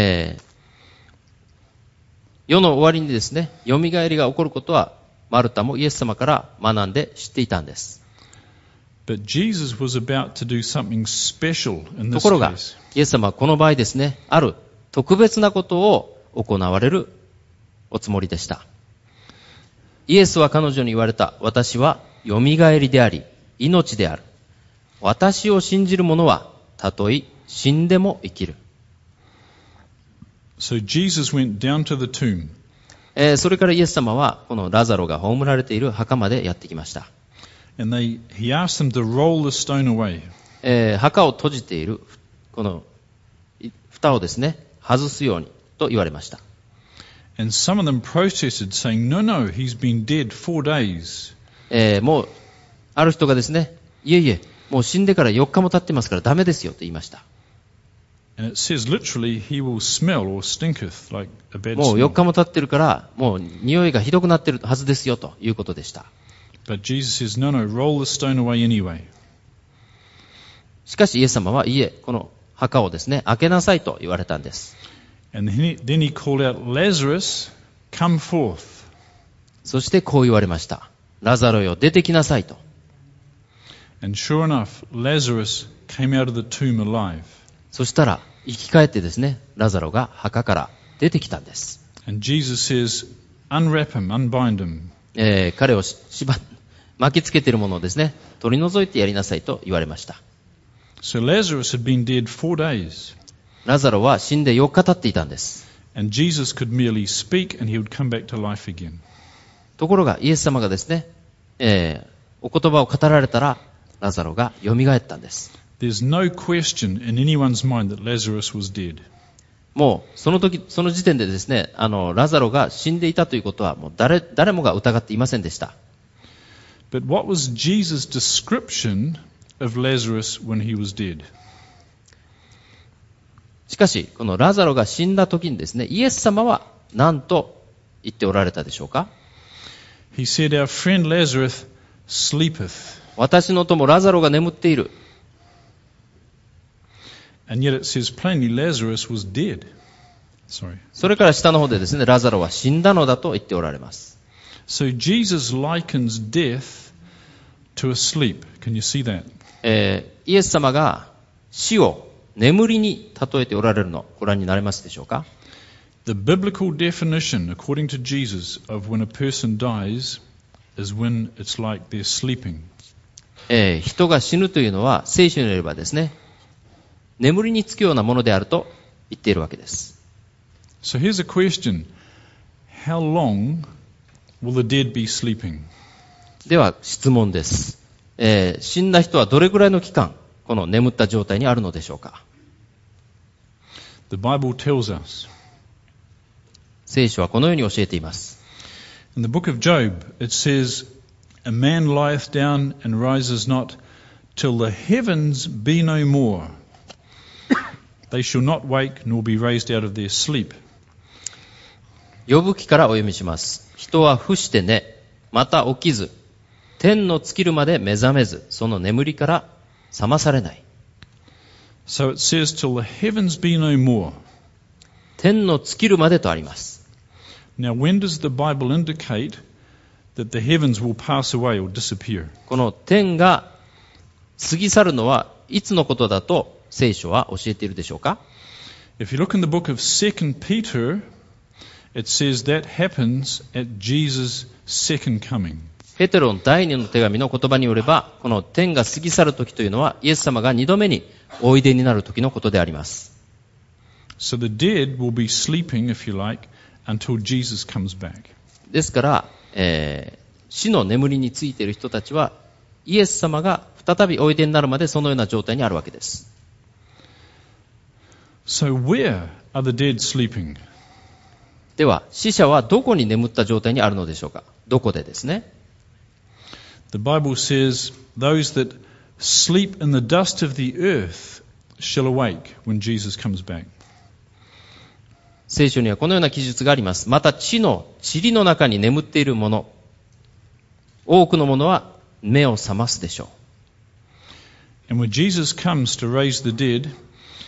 世の終わりにですね、蘇りが起こることは、マルタもイエス様から学んで知っていたんです。 But Jesus was about to do something special in と this ころが、 case. イエス様はこの場合ですね、ある特別なことを行われるおつもりでした。イエスは彼女に言われた。私は蘇りであり、命である。私を信じる者は、たとえ死んでも生きる。 So Jesus went down to the tomb. それからイエス様は、このラザロが葬られている墓までやってきました。 And he asked them to roll the stone away. 墓を閉じている、この蓋をですね、外すようにと言われました。 And some of them protested, saying, No, he's been dead 4 days. もう、ある人がですね、いえいえ、もう死んでから4日も経ってますからダメですよと言いました。 And it says literally, he will smell or stinketh like a bad もう smell. 4日も経ってるから、もう匂いがひどくなってるはずですよということでした。 But Jesus says, No, roll the stone away anyway. しかしイエス様は、いえ、この墓をですね、開けなさいと言われたんです。 And then he called out, Lazarus, come forth. そしてこう言われました。ラザロよ、出てきなさいと。 And sure enough, Lazarus came out of the tomb alive. そしたら、生き返ってですね、ラザロが墓から出てきたんです。 And Jesus says, Unwrap him, unbind him. 彼を巻きつけているものをですね、取り除いてやりなさいと言われました。 So Lazarus had been dead 4 days. ラザロは死んで4日経っていたんです。 And Jesus could merely speak and he would come back to life again. ところがイエス様がですね、お言葉を語られたらラザロが蘇ったんです。 There's no question in anyone's mind that Lazarus was dead. もうその時点でですね、ラザロが死んでいたということはもう誰もが疑っていませんでした。 But what was Jesus' description of Lazarus when he was dead? しかし、このラザロが死んだ時にですね、イエス様は何と言っておられたでしょうか？ He said, Our friend Lazarus sleepeth. 私の友ラザロが眠っている。 And yet it says plainly Lazarus was dead. Sorry. それから下の方でですね、ラザロは死んだのだと言っておられます。 So Jesus likens death to a sleep. Can you see that? イエス様が死を眠りに例えておられるのご覧になれますでしょうか？ The biblical definition, according to Jesus, of when a person dies is when it's like they're sleeping. 人が死ぬというのは聖書によればですね、眠りにつくようなものであると言っているわけです。 So here's a question. How long will the dead be sleeping? では質問です。死んだ人はどれぐらいの期間この眠った状態にあるのでしょうか？ The Bible tells us. 聖書はこのように教えています。 In the book of Job, it says, A man lieth down and rises not till the heavens be no more. They shall not wake nor be raised out of their sleep. ヨブ記からお読みします。人は伏して寝、また起きず、天の尽きるまで目覚めず、その眠りから覚まされない。 So it says, till the heavens be no more. 天の尽きるまでとあります。 Now, when does the Bible indicate that the heavens will pass away or disappear? この天が過ぎ去るのはいつのことだと聖書は教えているでしょうか？ If you look in the book of 2 Peter, it says that happens at Jesus' second coming. ペテロの第二の手紙の言葉によれば、この天が過ぎ去る時というのはイエス様が2度目においでになる時のことであります。 So the dead will be sleeping, if you like, until Jesus comes back. ですから、死の眠りについている人たちはイエス様が再びおいでになるまでそのような状態にあるわけです。 So where are the dead sleeping? では死者はどこに眠った状態にあるのでしょうか？どこでですね。 The Bible says, those that sleep in the dust of the earth shall awake when Jesus comes back. 聖書にはこのような記述があります。また地の塵の中に眠っている者、多くの者は目を覚ますでしょう。 And when Jesus comes to raise the dead,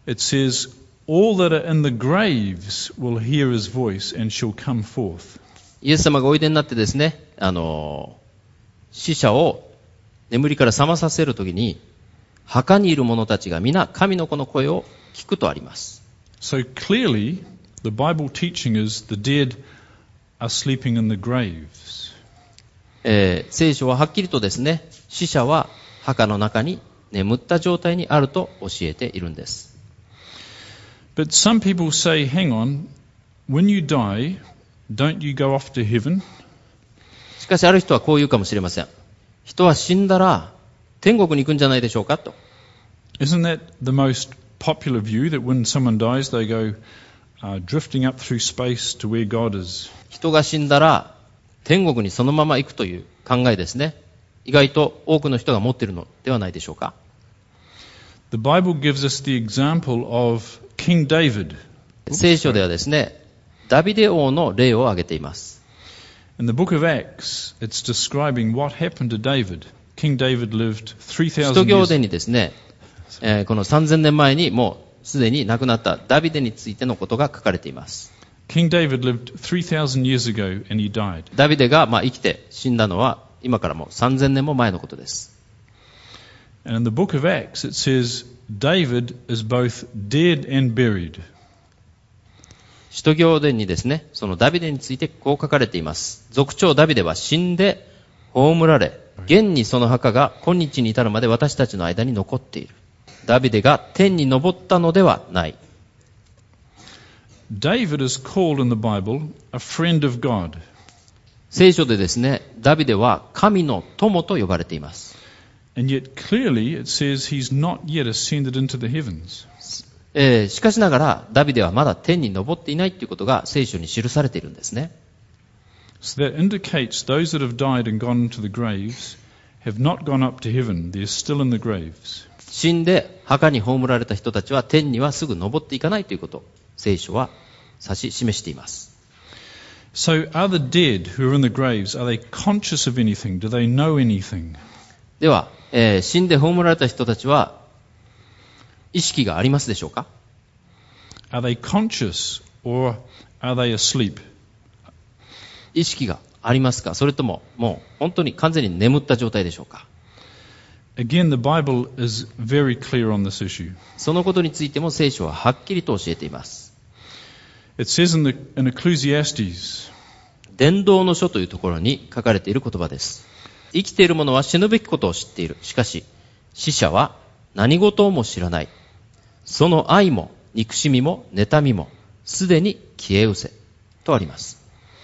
it says, all that are in the graves will hear his voice and shall come forth. イエス様がおいでになってですね、死者を眠りから覚まさせるときに、墓にいる者たちが皆神の子の声を聞くとあります。 So clearly, the Bible teaching is the dead are sleeping in the graves. 聖書ははっきりとですね、死者は墓の中に眠った状態にあると教えているんです。 But some people say, hang on, when you die, don't you go off to heaven? しかしある人はこう言うかもしれません。人は死んだら天国に行くんじゃないでしょうかと。 Isn't that the most popular view, that when someone dies, they go drifting up through space to where God is? 人が死んだら天国にそのまま行くという考えですね。意外と多くの人が持っているのではないでしょうか。 The Bible gives us the example of King David. 聖書ではですね、ダビデ王の例を挙げています。 In the book of Acts, it's describing what happened to David. King David lived 3,000 years. 使徒行伝にですね、この3000年前にもうすでに亡くなったダビデについてのことが書かれています。 King David lived 3,000 years ago and he died. ダビデが生きて死んだのは今からもう3000年も前のことです。 And in the book of Acts, it says David is both dead and buried. 使徒行伝にですね、そのダビデについてこう書かれています。族長ダビデは死んで葬られ、現にその墓が今日に至るまで私たちの間に残っている。ダビデが天に昇ったのではない。 David is called in the Bible a friend of God. 聖書でですね、ダビデは神の友と呼ばれています。 And yet clearly it says he's not yet ascended into the heavens. しかしながらダビデはまだ天に昇っていないということが聖書に記されているんですね。 So that indicates those that have died and gone into the graves have not gone up to heaven. They're still in the graves. 死んで墓に葬られた人たちは天にはすぐ昇っていかないということを聖書は指し示しています。 So are the dead who are in the graves, are they conscious of anything? Do they know anything? では、死んで葬られた人たちは意識がありますでしょうか？ Are they conscious or are they asleep? 意識がありますか？それとももう本当に完全に眠った状態でしょうか？ Again, the Bible is very clear on this issue. そのことについても聖書ははっきりと教えています。 It says in Ecclesiastes, 伝道の書というところに書かれている言葉です。生きている者は死ぬべきことを知っている。しかし、死者は何事をも知らない。その愛も憎しみも妬みもすでに消え失せとあります。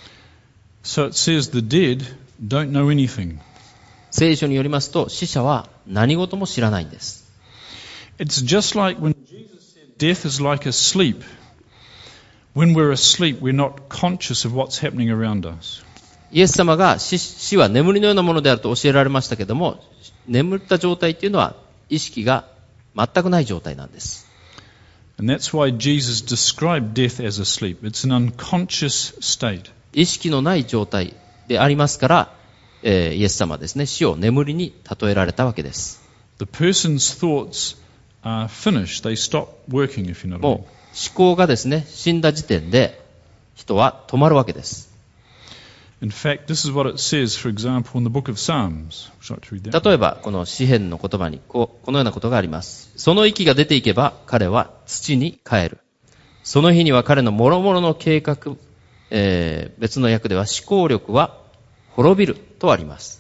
So it says the dead don't know anything. 聖書によりますと死者は何事も知らないんです。 It's just like when Jesus said death is like a sleep. When we're asleep, we're not conscious of what's happening around us. イエス様が死は眠りのようなものであると教えられましたけども、眠った状態っていうのは意識が全くない状態なんです。 And that's why Jesus described death as a sleep. It's an unconscious state. 意識のない状態でありますから、イエス様はですね、死を眠りに例えられたわけです。 The person's thoughts are finished. They stop working, if you know what I mean. もう思考がですね、死んだ時点で人は止まるわけです。 In fact, this is what it says, for example, in the book of Psalms. Would you like to read that? 例えば、この詩篇の言葉にこのようなことがあります。その息が出ていけば、彼は土に帰る。その日には彼の諸々の計画、別の訳では思考力は滅びるとあります。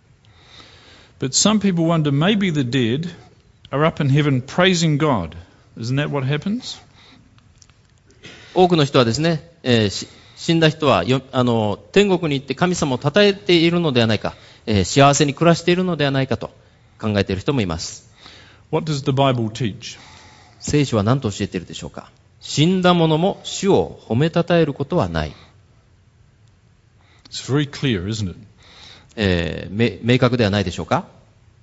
But some people wonder, maybe the dead are up in heaven praising God. Isn't that what happens? 多くの人はですね、死んだ人は天国に行って神様を称えているのではないか、幸せに暮らしているのではないかと考えている人もいます。 What does the Bible teach? 聖書は何と教えているでしょうか？死んだ者も主を褒めたたえることはない。 It's very clear, isn't it? 明確ではないでしょうか？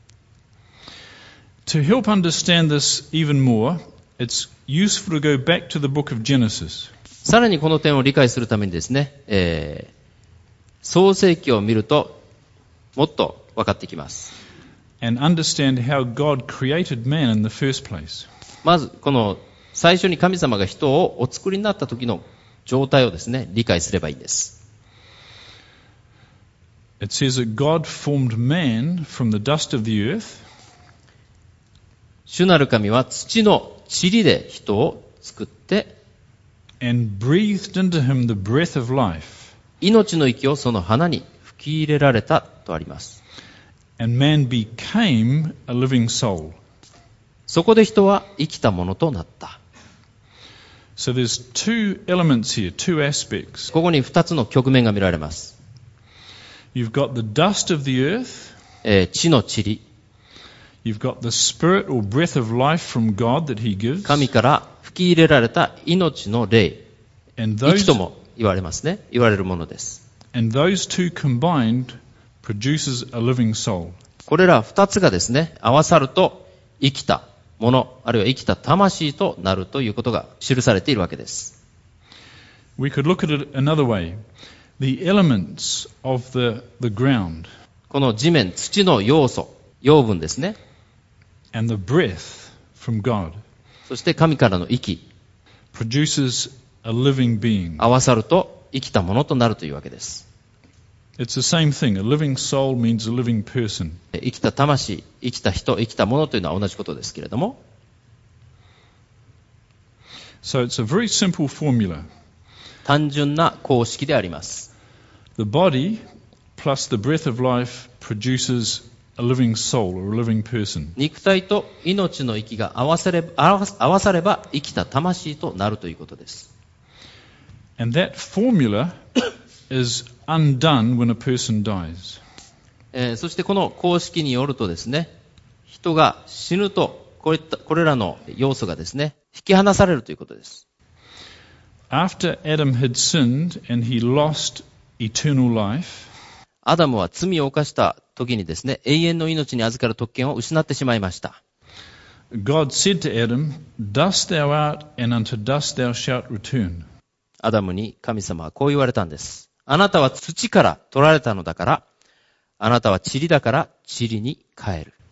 To help understand this even more, it's useful to go back to the book of Genesis. さらにこの点を理解するためにですね、創世記を見るともっと分かってきます。 And understand how God created man in the first place. まずこの最初に神様が人をお作りになった時の状態をですね、理解すればいいんです。 It says that God formed man from the dust of the earth. 主なる神は土の塵で人を作って、 and breathed into him the breath of life. 命の息をその花に吹き入れられたとあります。 And man became a living soul. そこで人は生きたものとなった。 So there's two elements here, two aspects. ここに2つの局面が見られます。 You've got the dust of the earth. 地の塵。 You've got the spirit or breath of life from God that He gives. 神から吹き入れられた命の霊。息とも言われますね。言われるものです。 And those two combined produces a living soul. これら2つがですね、合わさると生きたもの、あるいは生きた魂となるということが記されているわけです。 We could look at it another way. The elements of the ground. この地面、土の要素、養分ですね。 And the breath from God. そして神からの息。 produces a living being. 合わさると生きたものとなるというわけです。 It's the same thing. A living soul means a living person. 生きた魂、生きた人、生きたものというのは同じことですけれども。 So it's a very simple formula. 単純な公式であります。 The body plus the breath of life produces a living soul or a living person. 肉体と命の息が合わされば生きた魂となるということです。 And that formula is undone when a person dies. そしてこの公式によるとですね、人が死ぬとこれらの要素がですね、引き離されるということです。 After Adam had sinned and he lost eternal life, アダムは罪を犯した時にですね、永遠の命に預かる特権を失ってしまいました。 God said to Adam, "Dust thou art, and unto dust thou shalt return." アダムに神様はこう言われたんです。あなたは土から取られたのだから、あなたは塵だから塵に帰る。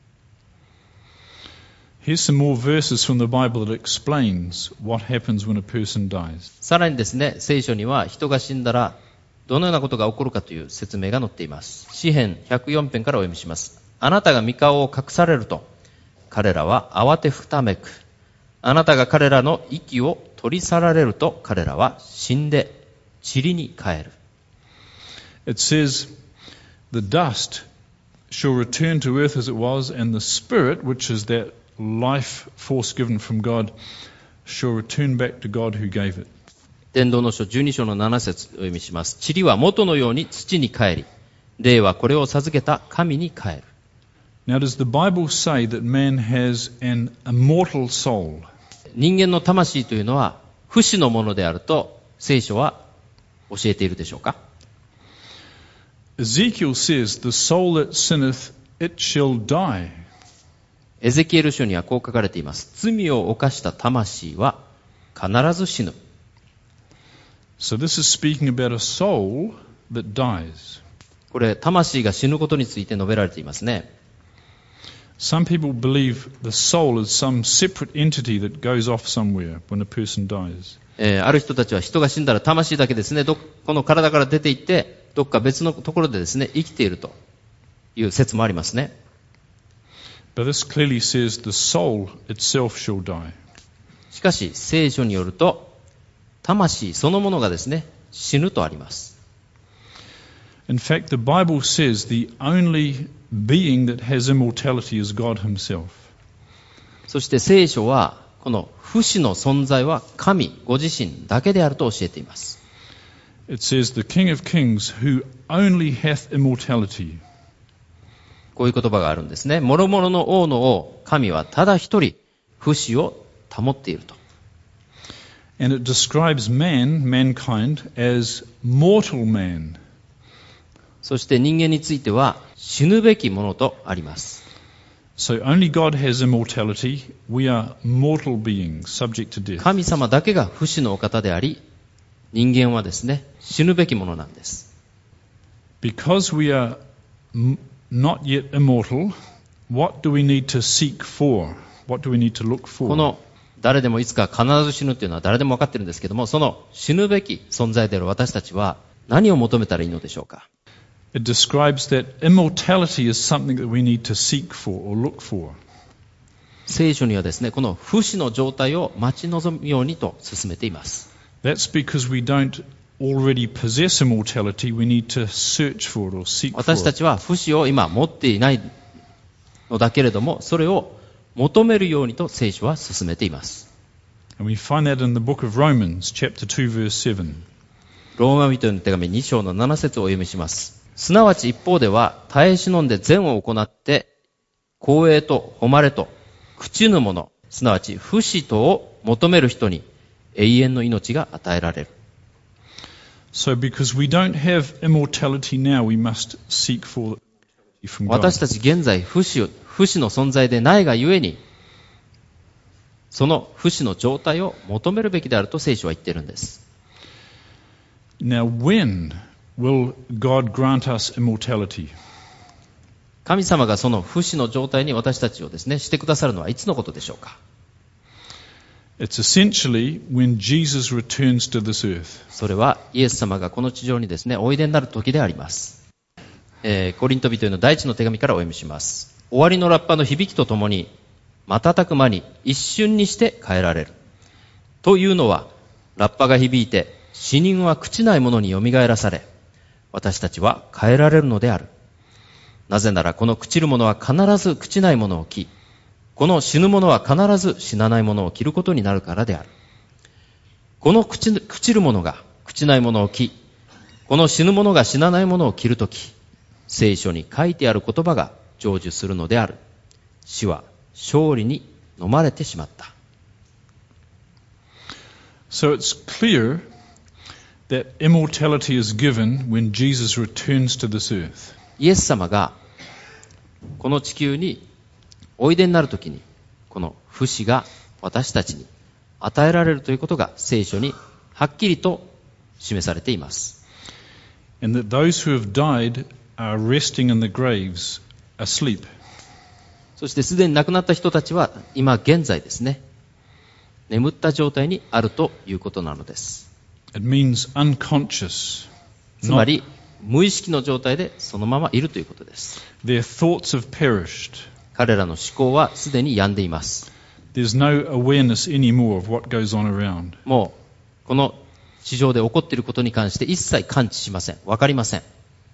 Here's some more verses from the Bible that explains what happens when a person dies. さらにですね、聖書には人が死んだらどのようなことが起こるかという説明が載っています。詩編104編からお読みします。あなたが御顔を隠されると、彼らは慌てふためく。あなたが彼らの息を取り去られると、彼らは死んで塵に帰る。 It says, "The dust shall return to earth as it was, and the spirit, which is that life force given from God, shall return back to God who gave it." 伝道の書12章の7節をお読みします。塵は元のように土に帰り、霊はこれを授けた神に帰る。 Now, does the Bible say that man has an immortal soul? 人間の魂というのは不死のものであると聖書は教えているでしょうか？ Ezekiel says, "The soul that sinneth, it shall die." エゼキエル書にはこう書かれています。罪を犯した魂は必ず死ぬ。 So this is speaking about a soul that dies. これ、魂が死ぬことについて述べられていますね。 Some people believe the soul is some separate entity that goes off somewhere when a person dies. ある人たちは人が死んだら魂だけですね、この体から出て行って、どっか別のところでですね、生きているという説もありますね。 But this clearly says the soul itself shall die. しかし、聖書によると、魂そのものがですね、死ぬとあります。 In fact, the Bible says the only being that has immortality is God Himself. そして聖書は、この不死の存在は神ご自身だけであると教えています。 It says the King of Kings who only hath immortality. こういう言葉があるんですね。諸々の王の王、神はただ一人、不死を保っていると。 And it describes mankind, as mortal man. そして人間については死ぬべきものとあります。 So only God has immortality. We are mortal beings, subject to death. 神様だけが不死のお方であり、人間はですね、死ぬべきものなんです。 Because we are not yet immortal, what do we need to seek for? What do we need to look for? この誰でもいつか必ず死ぬというのは誰でも分かってるんですけども、その死ぬべき存在である私たちは何を求めたらいいのでしょうか。 It describes that immortality is something that we need to seek for or look for. 聖書にはですね、この不死の状態を待ち望むようにと進めています。 That's because we don't already possess immortality. We need to search for it or seek for 私た it. ちは不死を今持っていないのだけれども、それを求めるようにと聖書は進めています。 And we find that in the book of Romans, chapter 2, verse 7. ローマ人への手紙2章の7節をお読みします。すなわち一方では耐え忍んで善を行って光栄と誉れと朽ちぬもの、すなわち不死とを求める人に永遠の命が与えられる。 So because we don't have immortality now, we must seek for it from God. 私たち現在不死の存在でないがゆえに、その不死の状態を求めるべきであると聖書は言っているんです。 Now, when will God grant us immortality? 神様がその不死の状態に私たちをですね、してくださるのはいつのことでしょうか。 It's essentially when Jesus returns to this earth. それはイエス様がこの地上にですね、おいでになる時であります。コリント人への第一の手紙からお読みします。終わりのラッパの響きとともに、瞬く間に一瞬にして変えられる。というのは、ラッパが響いて、死人は朽ちないものによみがえらされ、私たちは変えられるのである。なぜならこの朽ちるものは必ず朽ちないものを着、この死ぬものは必ず死なないものを着ることになるからである。この朽ちるものが朽ちないものを着、この死ぬものが死なないものを着るとき、聖書に書いてある言葉が成就するのである。死は勝利に飲まれてしまった。 So it's clear that immortality is given when Jesus returns to this earth. イエス様がこの地球においでになるときに、この不死が私たちに与えられるということが聖書にはっきりと示されています。 And that those who have died are resting in the graves, asleep. そしてすでに亡くなった人たちは今現在ですね、眠った状態にあるということなのです。 It means unconscious. つまり無意識の状態でそのままいるということです。 Their thoughts have perished. 彼らの思考はすでに病んでいます。 There's no awareness anymore of what goes on around. もうこの地上で起こっていることに関して一切感知しません。わかりません。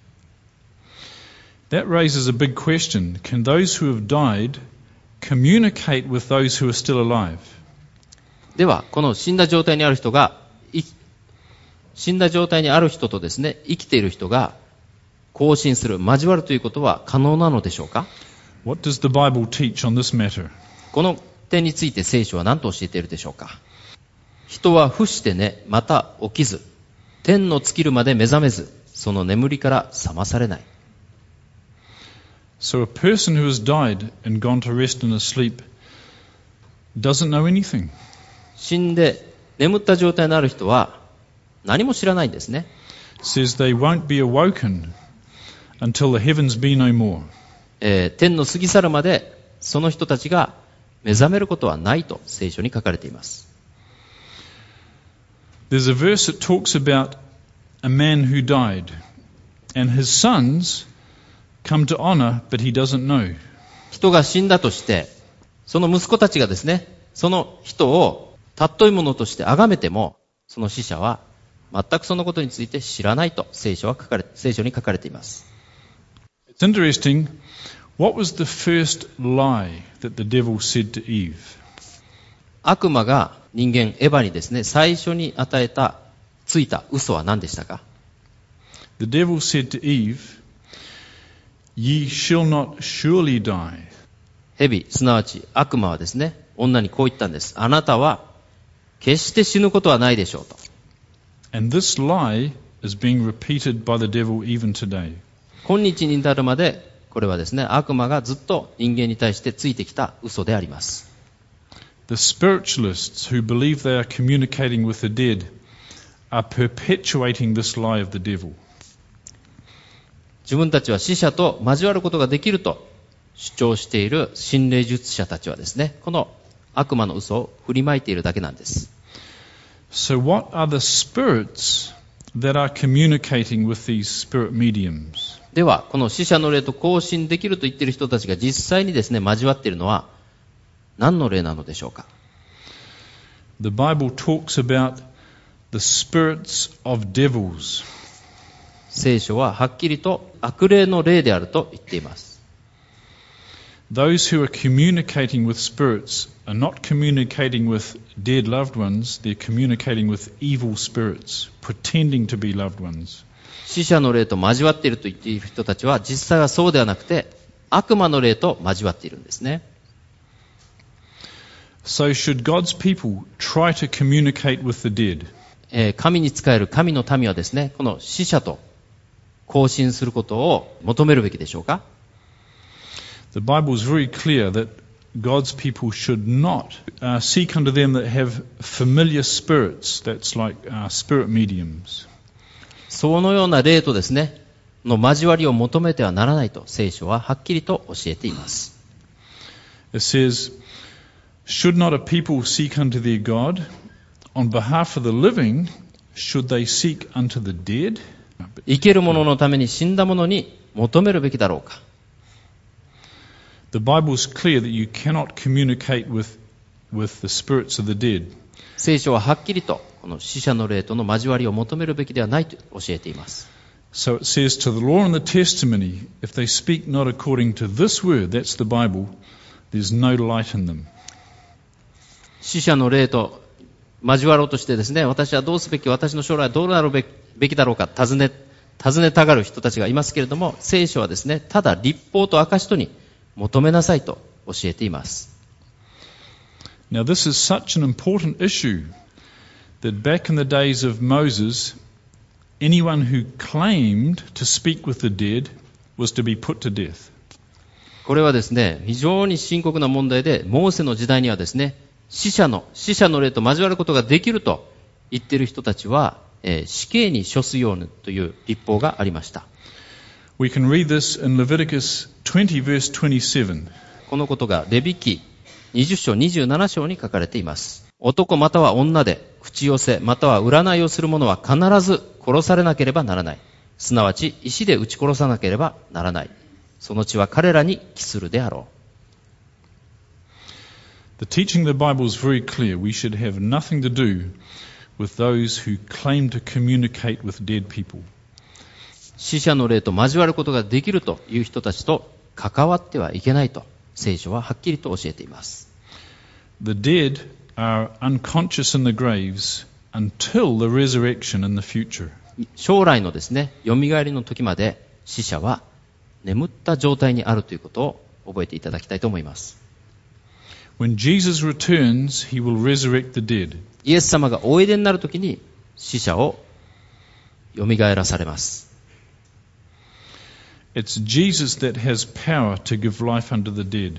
That raises a big question. Can those who have died communicate with those who are still alive? では、この死んだ状態にある人が、死んだ状態にある人とですね、生きている人が交信する、交わるということは可能なのでしょうか？ What does the Bible teach on this matter? この点について聖書は何と教えているでしょうか？人は伏して寝、また起きず、天の尽きるまで目覚めず、その眠りから覚まされない。 So a person who has died and gone to rest and asleep doesn't know anything. 死んで眠った状態のある人は何も知らないんですね。 Says they won't be awoken until the heavens be no more. 天の過ぎ去るまでその人たちが目覚めることはないと聖書に書かれています。 There's a verse that talks about a man who died and his sons come to honor, but he doesn't know. 人が死んだとして、その息子たちがですね、その人を尊いものとして崇めても、その死者は全くそのことについて知らないと聖書に書かれています。 It's interesting. What was the first lie that the devil said to Eve? 悪魔が人間エヴァにですね、最初に与えたついた嘘は何でしたか？ The devil said to Eve,Ye shall not surely die. 蛇、すなわち悪魔はですね、女にこう言ったんです。あなたは決して死ぬことはないでしょうと。 And this lie is being repeated by the devil even today. 今日に至るまで、これはですね、悪魔がずっと人間に対してついてきた嘘であります。 The spiritualists who believe they are communicating with the dead are perpetuating this lie of the devil. 自分たちは死者と交わることができると主張している心霊術者たちはですね、この悪魔の嘘を振りまいているだけなんです。 So what are the spirits that are communicating with these spirit mediums? では、この死者の霊と交信できると言っている人たちが実際にですね、交わっているのは何の霊なのでしょうか。 The Bible talks about the spirits of devils. 聖書ははっきりと悪霊の霊であると言っています。 Those who are communicating with spirits are not communicating with dead loved ones, they're communicating with evil spirits, pretending to be loved ones. 死者の霊と交わっていると言っている人たちは実際はそうではなくて悪魔の霊と交わっているんですね。 So should God's people try to communicate with the dead? 神に仕える神の民はですね、この死者と交信することを求めるべきでしょうか。 The Bible is very clear that God's people should not seek unto them that have familiar spirits, that's like spirit mediums. そのような霊とですね、の交わりを求めてはならないと聖書ははっきりと教えています。 It says, should not a people seek unto their God? On behalf of the living, should they seek unto the dead? 生ける者のために死んだ者に求めるべきだろうか。 The Bible is clear that you cannot communicate with the spirits of the dead. 聖書ははっきりとこの死者の霊との交わりを求めるべきではないと教えています。 So it says to the law and the testimony, if they speak not according to this word, that's the Bible, there's no light in them. 死者の霊と交わろうとしてですね、私はどうすべき、私の将来はどうなるべきだろうか尋ねたがる人たちがいますけれども、聖書はですね、ただ律法と証とに求めなさいと教えています。 Now this is such an important issue that back in the days of Moses, anyone who claimed to speak with the dead was to be put to death. これはですね、非常に深刻な問題で、モーセの時代にはですね、死者の霊と交わることができると言っている人たちは、死刑に処すようにという律法がありました。 We can read this in Leviticus 20 verse 27. このことがレビ記20章27章に書かれています。男または女で口寄せまたは占いをする者は必ず殺されなければならない。すなわち石で撃ち殺さなければならない。その血は彼らに帰するであろう。 The teaching of the Bible is very clear. We should have nothing to do with those who claim to communicate with dead people. 死者の霊と交わることができるという人たちと関わってはいけないと聖書ははっきりと教えています。 The dead are unconscious in the graves until the resurrection in the future. 将来のですね、蘇りの時まで死者は眠った状態にあるということを覚えていただきたいと思います。 When Jesus returns, he will resurrect the dead. イエス様がおいでになるときに死者を蘇らされます。 It's Jesus that has power to give life unto the dead.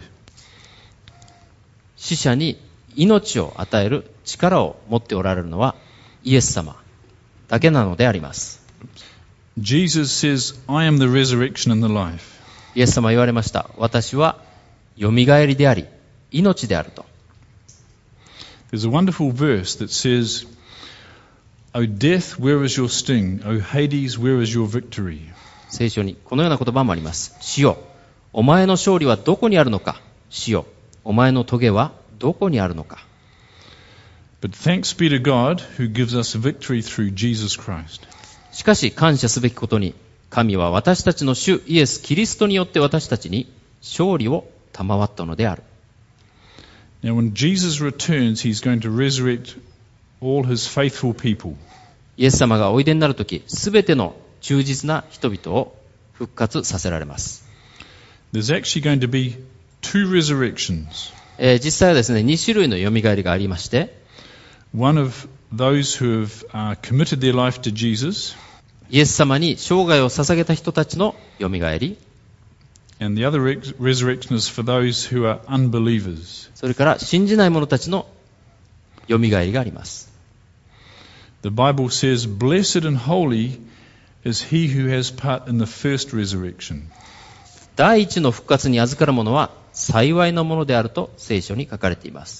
死者に命を与える力を持っておられるのはイエス様だけなのであります。 Jesus says, I am the resurrection and the life. イエス様は言われました。私は蘇りであり命であると。 There's a wonderful verse that says, O death, where is your sting? O Hades, where is your victory? 聖書にこのような言葉もあります。死よ、お前の勝利はどこにあるのか。死よ、お前の棘はどこにあるのか。 But thanks be to God who gives us victory through Jesus Christ. しかし感謝すべきことに、神は私たちの主イエス・キリストによって私たちに勝利を賜ったのである。 Now when Jesus returns, he's going to resurrect all his faithful people. イエス様がおいでになるとき、すべての忠実な人々を復活させられます。 There's actually going to be two resurrections. 実際はですね、2種類の蘇りがありまして、 One of those who have committed their life to Jesus. イエス様に生涯を捧げた人たちの蘇り。 And the other resurrection is for those who are unbelievers. それから信じない者たちの蘇りがあります。 The Bible says, Blessed and holy is he who has part in the first resurrection. 第一の復活に預かる者は幸いなものであると聖書に書かれています。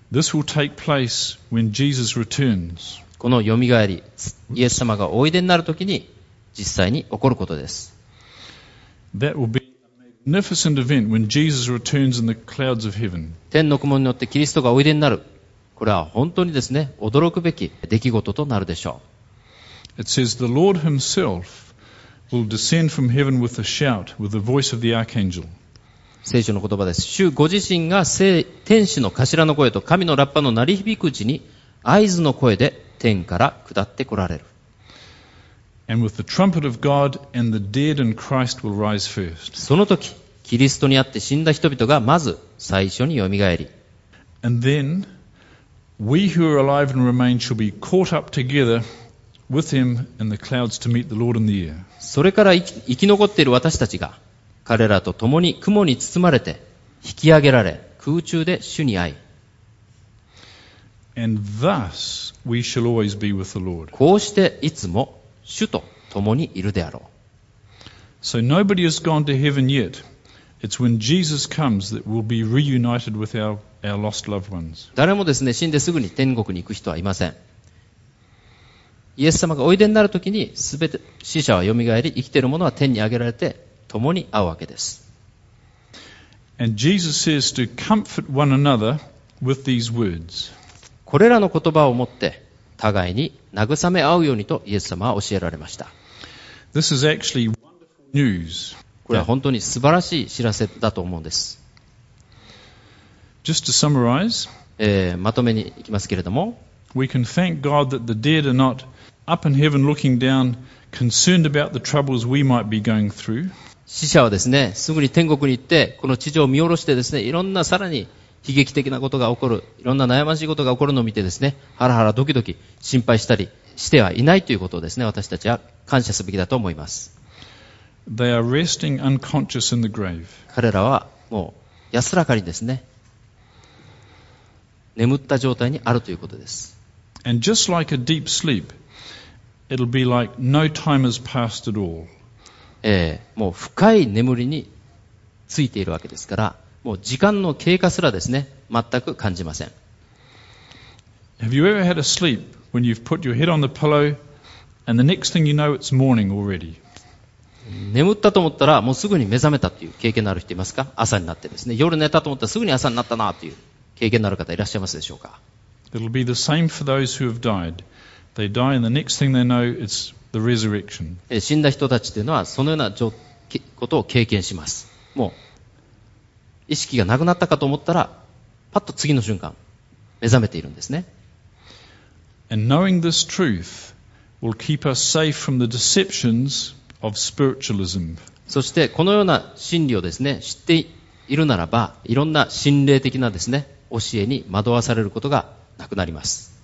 This will take place when Jesus returns. このよみがえり、イエス様がおいでになるときに実際に起こることです。 That will be a magnificent event when Jesus returns in the clouds of heaven. 天の雲に乗ってキリストがおいでになる。これは本当にですね、驚くべき出来事となるでしょう。 It says, The Lord himself will descend from heaven with a shout, with the voice of the archangel. 聖書の言葉です。主ご自身が天使の頭の声と神のラッパの鳴り響くうちに合図の声で天から下って来られる。 And with the trumpet of God and the dead in Christ will rise first. その時、キリストにあって死んだ人々がまず最初によみがえり。 And then we who are alive and remain shall be caught up together with him in the clouds to meet the Lord in the air. それから生き残っている私たちが彼らと共に雲に包まれて引き上げられ空中で主に会い。 And thus we shall always be with the Lord. こうしていつも主と共にいるであろう。 So nobody has gone to heaven yet. It's when Jesus comes that we'll be reunited with our lost loved ones. 誰もですね、死んですぐに天国に行く人はいません。イエス様がおいでになるときに、すべて死者はよみがえり、生きている者は天に上げられて、共に会うわけです。 And Jesus says to comfort one another with these words. これらの言葉をもって、互いに慰め合うようにとイエス様は教えられました。 This is actually wonderful news. これは本当に素晴らしい知らせだと思うんです。 Just to summarize, まとめにいきますけれども、 we can thank God that the dead are not up in heaven looking down, concerned about the troubles we might be going through. 死者はですね、すぐに天国に行って、この地上を見下ろしてですね、いろんなさらに悲劇的なことが起こる、いろんな悩ましいことが起こるのを見てですね、ハラハラドキドキ心配したりしてはいないということをですね、私たちは感謝すべきだと思います。 They are resting unconscious in the grave. 彼らはもう安らかにですね、眠った状態にあるということです。 And just like a deep sleep, it'll be like no time has passed at all. もう深い眠りについているわけですから、もう時間の経過すらですね、全く感じません。 Have you ever had a sleep when you've put your head on the pillow and the next thing you know it's morning already? 眠ったと思ったらもうすぐに目覚めたという経験のある人いますか？朝になってですね、夜寝たと思ったらすぐに朝になったなという経験のある方いらっしゃいますでしょうか？ It'll be the same for those who have died. They die and the next thing they know it's the resurrection. 死んだ人たちというのはそのようなことを経験します。もう意識がなくなったかと思ったらパッと次の瞬間目覚めているんですね。 And knowing this truth will keep us safe from the deceptions of spiritualism. そしてこのような真理をですね、知っているならば、いろんな心霊的なですね、教えに惑わされることがなくなります。